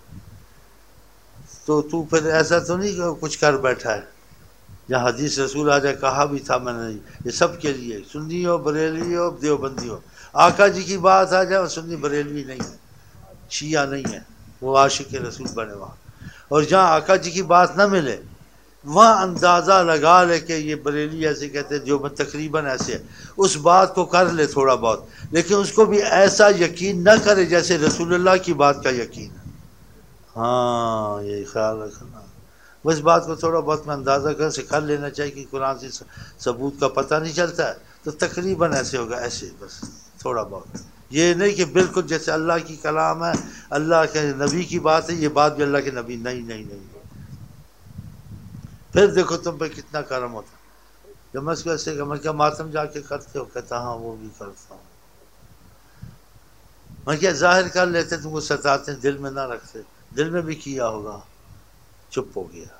تو پھر ایسا تو نہیں کہ کچھ کر بیٹھا ہے، جہاں حدیث رسول آ جائے، کہا بھی تھا میں نے، یہ سب کے لیے، سنی ہو بریلوی ہو دیوبندی ہو، آقا جی کی بات آ جائے وہ سنی بریلوی نہیں ہے، شیعہ نہیں ہے، وہ عاشق رسول بنے وہاں، اور جہاں آقا جی کی بات نہ ملے وہاں اندازہ لگا لے کہ یہ بریلی ایسے کہتے ہیں، جو تقریباً ایسے ہے، اس بات کو کر لے تھوڑا بہت، لیکن اس کو بھی ایسا یقین نہ کرے جیسے رسول اللہ کی بات کا یقین ہے۔ ہاں یہ خیال رکھنا، بس بات کو تھوڑا بہت میں اندازہ کر سے کر لینا چاہیے کہ قرآن سے ثبوت کا پتہ نہیں چلتا ہے، تو تقریباً ایسے ہوگا، ایسے بس تھوڑا بہت، یہ نہیں کہ بالکل جیسے اللہ کی کلام ہے، اللہ کے نبی کی بات ہے، یہ بات بھی اللہ کے نبی، نہیں نہیں نہیں۔ پھر دیکھو تم پہ کتنا کرم ہوتا۔ جب میں اس کو ایسے کہ میں کیا ماتم جا کے کرتے ہو؟ کہتا ہاں وہ بھی کرتا ہوں۔ میں کیا ظاہر کر لیتے، تم کو ستاتے، دل میں نہ رکھتے، دل میں بھی کیا ہوگا، چپ ہو گیا۔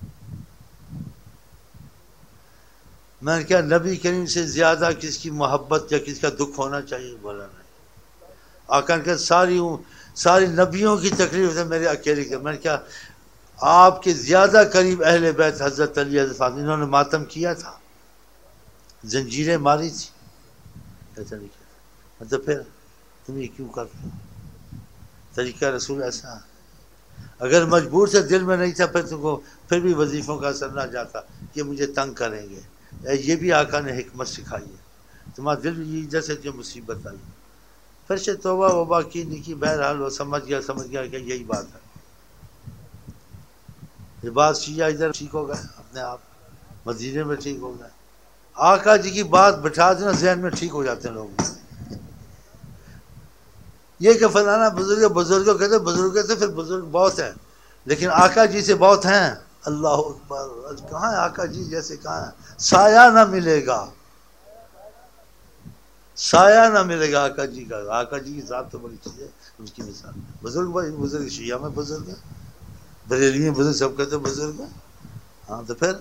میں نے کیا نبی کریم سے زیادہ کس کی محبت یا کس کا دکھ ہونا چاہیے؟ بولا نہیں۔ آقا نے کہا ساری نبیوں کی تکلیف ہے میرے اکیلے کے۔ میں نے کیا آپ کے زیادہ قریب اہل بیت حضرت علی، حضرت فاطمہ، انہوں نے ماتم کیا تھا، زنجیریں ماری تھی؟ ایسا نہیں کیا۔ مطلب پھر تم یہ کیوں کرتے ہو؟ طریقہ رسول ایسا، اگر مجبور سے دل میں نہیں تھا پھر تم کو پھر بھی وظیفوں کا اثر نہ جاتا کہ مجھے تنگ کریں گے۔ یہ بھی آقا نے حکمت سکھائی ہے، تمہارا دل یہ جیسے جو مصیبت آئی، پھر سے توبہ وبا کی نہیں کی، بہرحال وہ سمجھ گیا کہ یہی بات ہے۔ یہ بات شیعہ ادھر ٹھیک ہو گئے اپنے آپ، مدینے میں ٹھیک ہو گئے۔ آقا جی کی بات بٹھا دینا ذہن میں، ٹھیک ہو جاتے ہیں لوگ۔ یہ کہ فلانا بزرگوں کہتے بزرگ کہتے، پھر بزرگ بہت ہیں لیکن آقا جی سے بہت ہیں۔ اللہ اکبر، کہاں ہے آقا جی جیسے؟ کہاں ہے؟ سایہ نہ ملے گا، سایہ نہ ملے گا آقا جی کا۔ آقا جی کی ذات تو بڑی چیز ہے، اس کی مثال بزرگ شیعہ میں بزرگ ہے، بریلی میں بزرگ، سب کہتے بزرگ ہے۔ ہاں تو پھر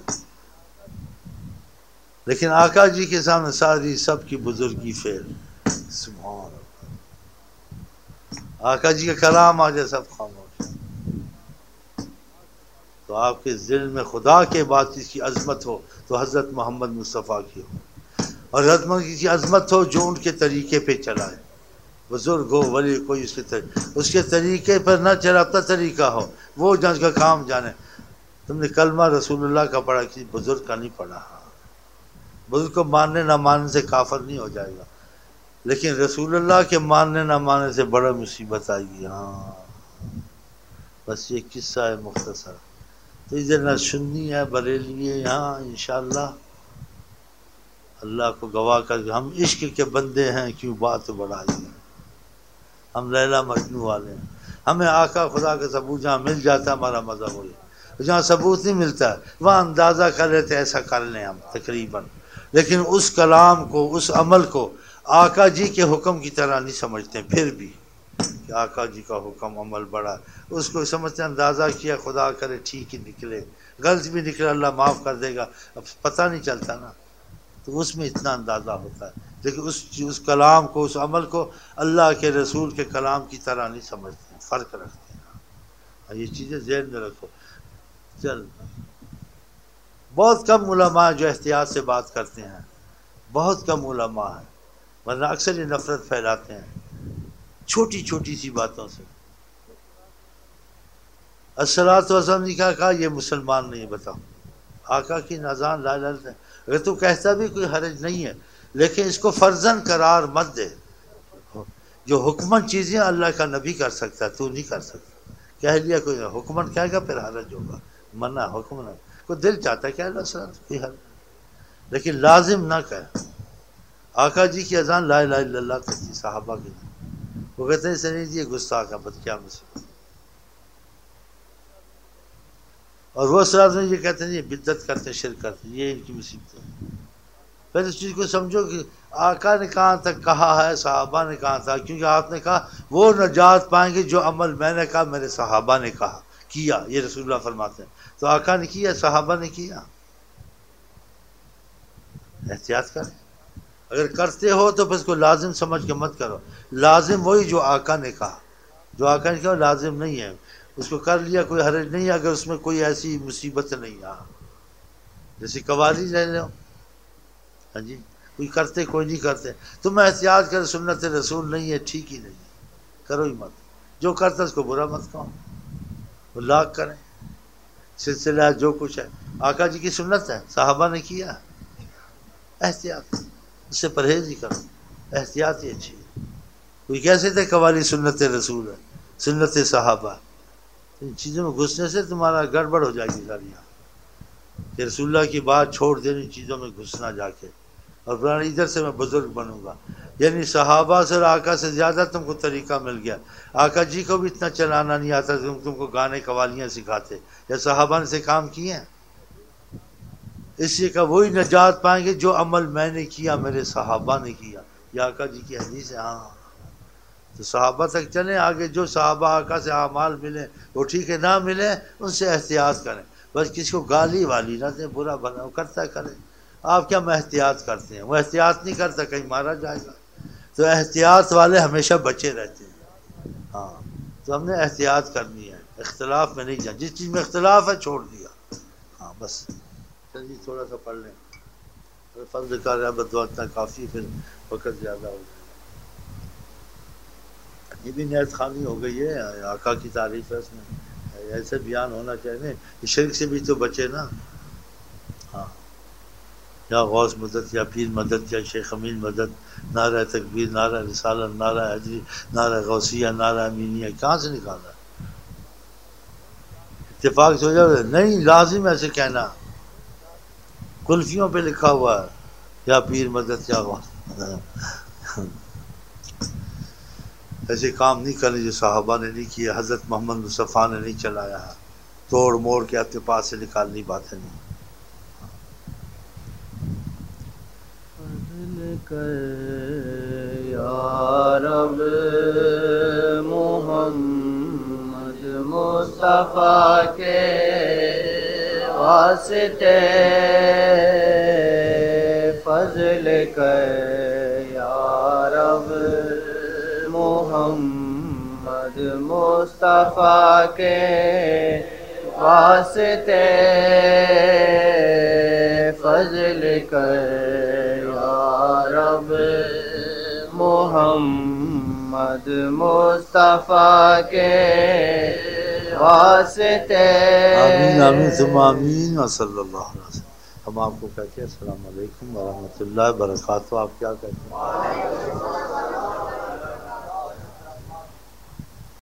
لیکن آقا جی کے سامنے ساری سب کی بزرگی فیل۔ سبحان اللہ، آقا جی کا کلام آ جائے سب خاموش۔ تو آپ کے دل میں خدا کے بات کی عظمت ہو تو حضرت محمد مصطفیٰ کی ہو، اور حضرت محمد کی عظمت ہو جو ان کے طریقے پہ چلائے، بزرگ ہو ولی کوئی اس کے طریقے پر نہ چلا، اپنا طریقہ ہو، وہ جس کا کام جانے۔ تم نے کلمہ رسول اللہ کا پڑھا، کسی بزرگ کا نہیں پڑھا۔ بزرگ کو ماننے نہ ماننے سے کافر نہیں ہو جائے گا، لیکن رسول اللہ کے ماننے نہ ماننے سے بڑا مصیبت آئے گی۔ ہاں بس یہ قصہ ہے مختصر۔ تو ادھر نہ سنی ہے بریلی ہے، یہاں انشاءاللہ اللہ کو گواہ کر کے ہم عشق کے بندے ہیں، کیوں بات بڑھائی ہے، ہم لیلا مجنوں والے ہیں۔ ہمیں آقا خدا کا ثبوت جہاں مل جاتا ہے ہمارا مذہب ہو جائے، جہاں ثبوت نہیں ملتا وہاں اندازہ کر لیتے ایسا کر لیں ہم تقریباً، لیکن اس کلام کو، اس عمل کو آقا جی کے حکم کی طرح نہیں سمجھتے۔ پھر بھی کہ آقا جی کا حکم عمل بڑا، اس کو سمجھتے اندازہ کیا، خدا کرے ٹھیک ہی نکلے، غلط بھی نکلے اللہ معاف کر دے گا، اب پتہ نہیں چلتا نا، تو اس میں اتنا اندازہ ہوتا ہے، لیکن اس کلام کو، اس عمل کو اللہ کے رسول کے کلام کی طرح نہیں سمجھتے، فرق رکھتے ہیں۔ یہ چیزیں ذہن میں رکھو۔ چل، بہت کم علماء جو احتیاط سے بات کرتے ہیں، بہت کم علماء ہیں، ورنہ اکثر یہ نفرت پھیلاتے ہیں چھوٹی چھوٹی سی باتوں سے۔ الصلوۃ والسلام نے کہا یہ مسلمان نہیں، بتاؤ آقا کی نذان لا الہ، اگر تو کہتا بھی کوئی حرج نہیں ہے، لیکن اس کو فرضاً قرار مت دے۔ جو حکمن چیزیں اللہ کا نبی کر سکتا ہے تو نہیں کر سکتا، کہہ لیا کوئی حکمن کہے گا پھر حرج ہوگا، منع حکمن کو دل چاہتا ہے کہ اللہ صلی اللہ کوئی حرج، لیکن لازم نہ کہے۔ آقا جی کی اذان لا الہ الا اللہ کرتی صحابہ کے، وہ کہتے ہیں اسے نہیں دیے گستاخ بد کیا مصیبت، اور وہ ساتھ میں یہ کہتے ہیں یہ بدعت کرتے ہیں، شرک کرتے ہیں، یہ ان کی مصیبت ہے۔ پھر اس چیز کو سمجھو کہ آقا نے کہاں تک کہا ہے، صحابہ نے کہا تھا، کیونکہ آپ نے کہا وہ نجات پائیں گے جو عمل میں نے کہا، میرے صحابہ نے کہا کیا، یہ رسول اللہ فرماتے ہیں، تو آقا نے کیا، صحابہ نے کیا۔ احتیاط کریں، اگر کرتے ہو تو پھر اس کو لازم سمجھ کے مت کرو، لازم وہی جو آقا نے کہا، جو آقا نے کہا لازم نہیں ہے، اس کو کر لیا کوئی حرج نہیں ہے اگر اس میں کوئی ایسی مصیبت نہیں ہے، جیسے قوالی لے لو، ہاں جی، کوئی کرتے کوئی نہیں کرتے، تم احتیاط کر، سنت رسول نہیں ہے، ٹھیک ہی نہیں ہے، کرو ہی مت، جو کرتا اس کو برا مت کہو، وہ لاکھ کریں، سلسلہ جو کچھ ہے آقا جی کی سنت ہے، صحابہ نے کیا، احتیاط، اس سے پرہیز ہی کرو، احتیاط ہی اچھی ہے۔ کوئی کیسے تھے قوالی سنت رسول ہے، سنت صحابہ، ان چیزوں میں گھسنے سے تمہارا گڑبڑ ہو جائے گی ساری، کہ رسول اللہ کی بات چھوڑ دینی چیزوں میں گھسنا جا کے، اور فلاں ادھر سے میں بزرگ بنوں گا. یعنی صحابہ سے اور آقا سے زیادہ تم کو طریقہ مل گیا. آقا جی کو بھی اتنا چلانا نہیں آتا، تم کو گانے قوالیاں سکھاتے، یا صحابہ نے سے کام کیے ہیں. اس لیے کہ وہی نجات پائیں گے جو عمل میں نے کیا میرے صحابہ نے کیا. یہ آقا جی کی حدیث ہے. ہاں تو صحابہ تک چلیں آگے، جو صحابہ آقا سے اعمال ملیں وہ ٹھیک ہے، نہ ملیں ان سے احتیاط کریں. بس کسی کو گالی والی نہ دیں، برا بھلا کرتا کرے. آپ کیا میں احتیاط کرتے ہیں، وہ احتیاط نہیں کرتا کہیں مارا جائے گا. تو احتیاط والے ہمیشہ بچے رہتے ہیں. ہاں تو ہم نے احتیاط کرنی ہے، اختلاف میں نہیں جانا. جس چیز میں اختلاف ہے چھوڑ دیا. ہاں بس چلیے تھوڑا سا پڑھ لیں. فضل کا رہا بدعا اتنا کافی، پھر وقت زیادہ ہو جائے. یہ بھی نیت خانی ہو گئی ہے، آقا کی تعریف ہے اس میں، ایسے بیان ہونا چاہیے. شرک سے بھی تو بچے نا. ہاں یا غوث مدد، یا پیر مدد، یا شیخ امین مدد، نعرہ تکبیر، نعرہ رسالت، نعرہ حیدری، نعرہ غوثیہ، نعرہ امینیہ، کہاں سے نکالا؟ اتفاق سے ہو جائے نہیں، لازم ایسے کہنا. کلفیوں پہ لکھا ہوا ہے یا پیر مدد یا غوث. ایسے کام نہیں کرنے جو صحابہ نے نہیں کیے، حضرت محمد مصطفیٰ نے نہیں چلایا ہے. توڑ موڑ کے اپنے پاس سے نکالنی باتیں نہیں. فضل کر یا رب محمد مصطفیٰ کے واسطے، فضل کر یا رب محمد مصطفیٰ کے واسطے، فضل کر یا رب محمد مصطفیٰ کے واسطے. آمین آمین ثم آمین وصلی اللہ علیہ وسلم. ہم آپ کو کہتے ہیں السلام علیکم ورحمۃ اللہ وبرکاتہ. آپ کیا کہتے ہیں؟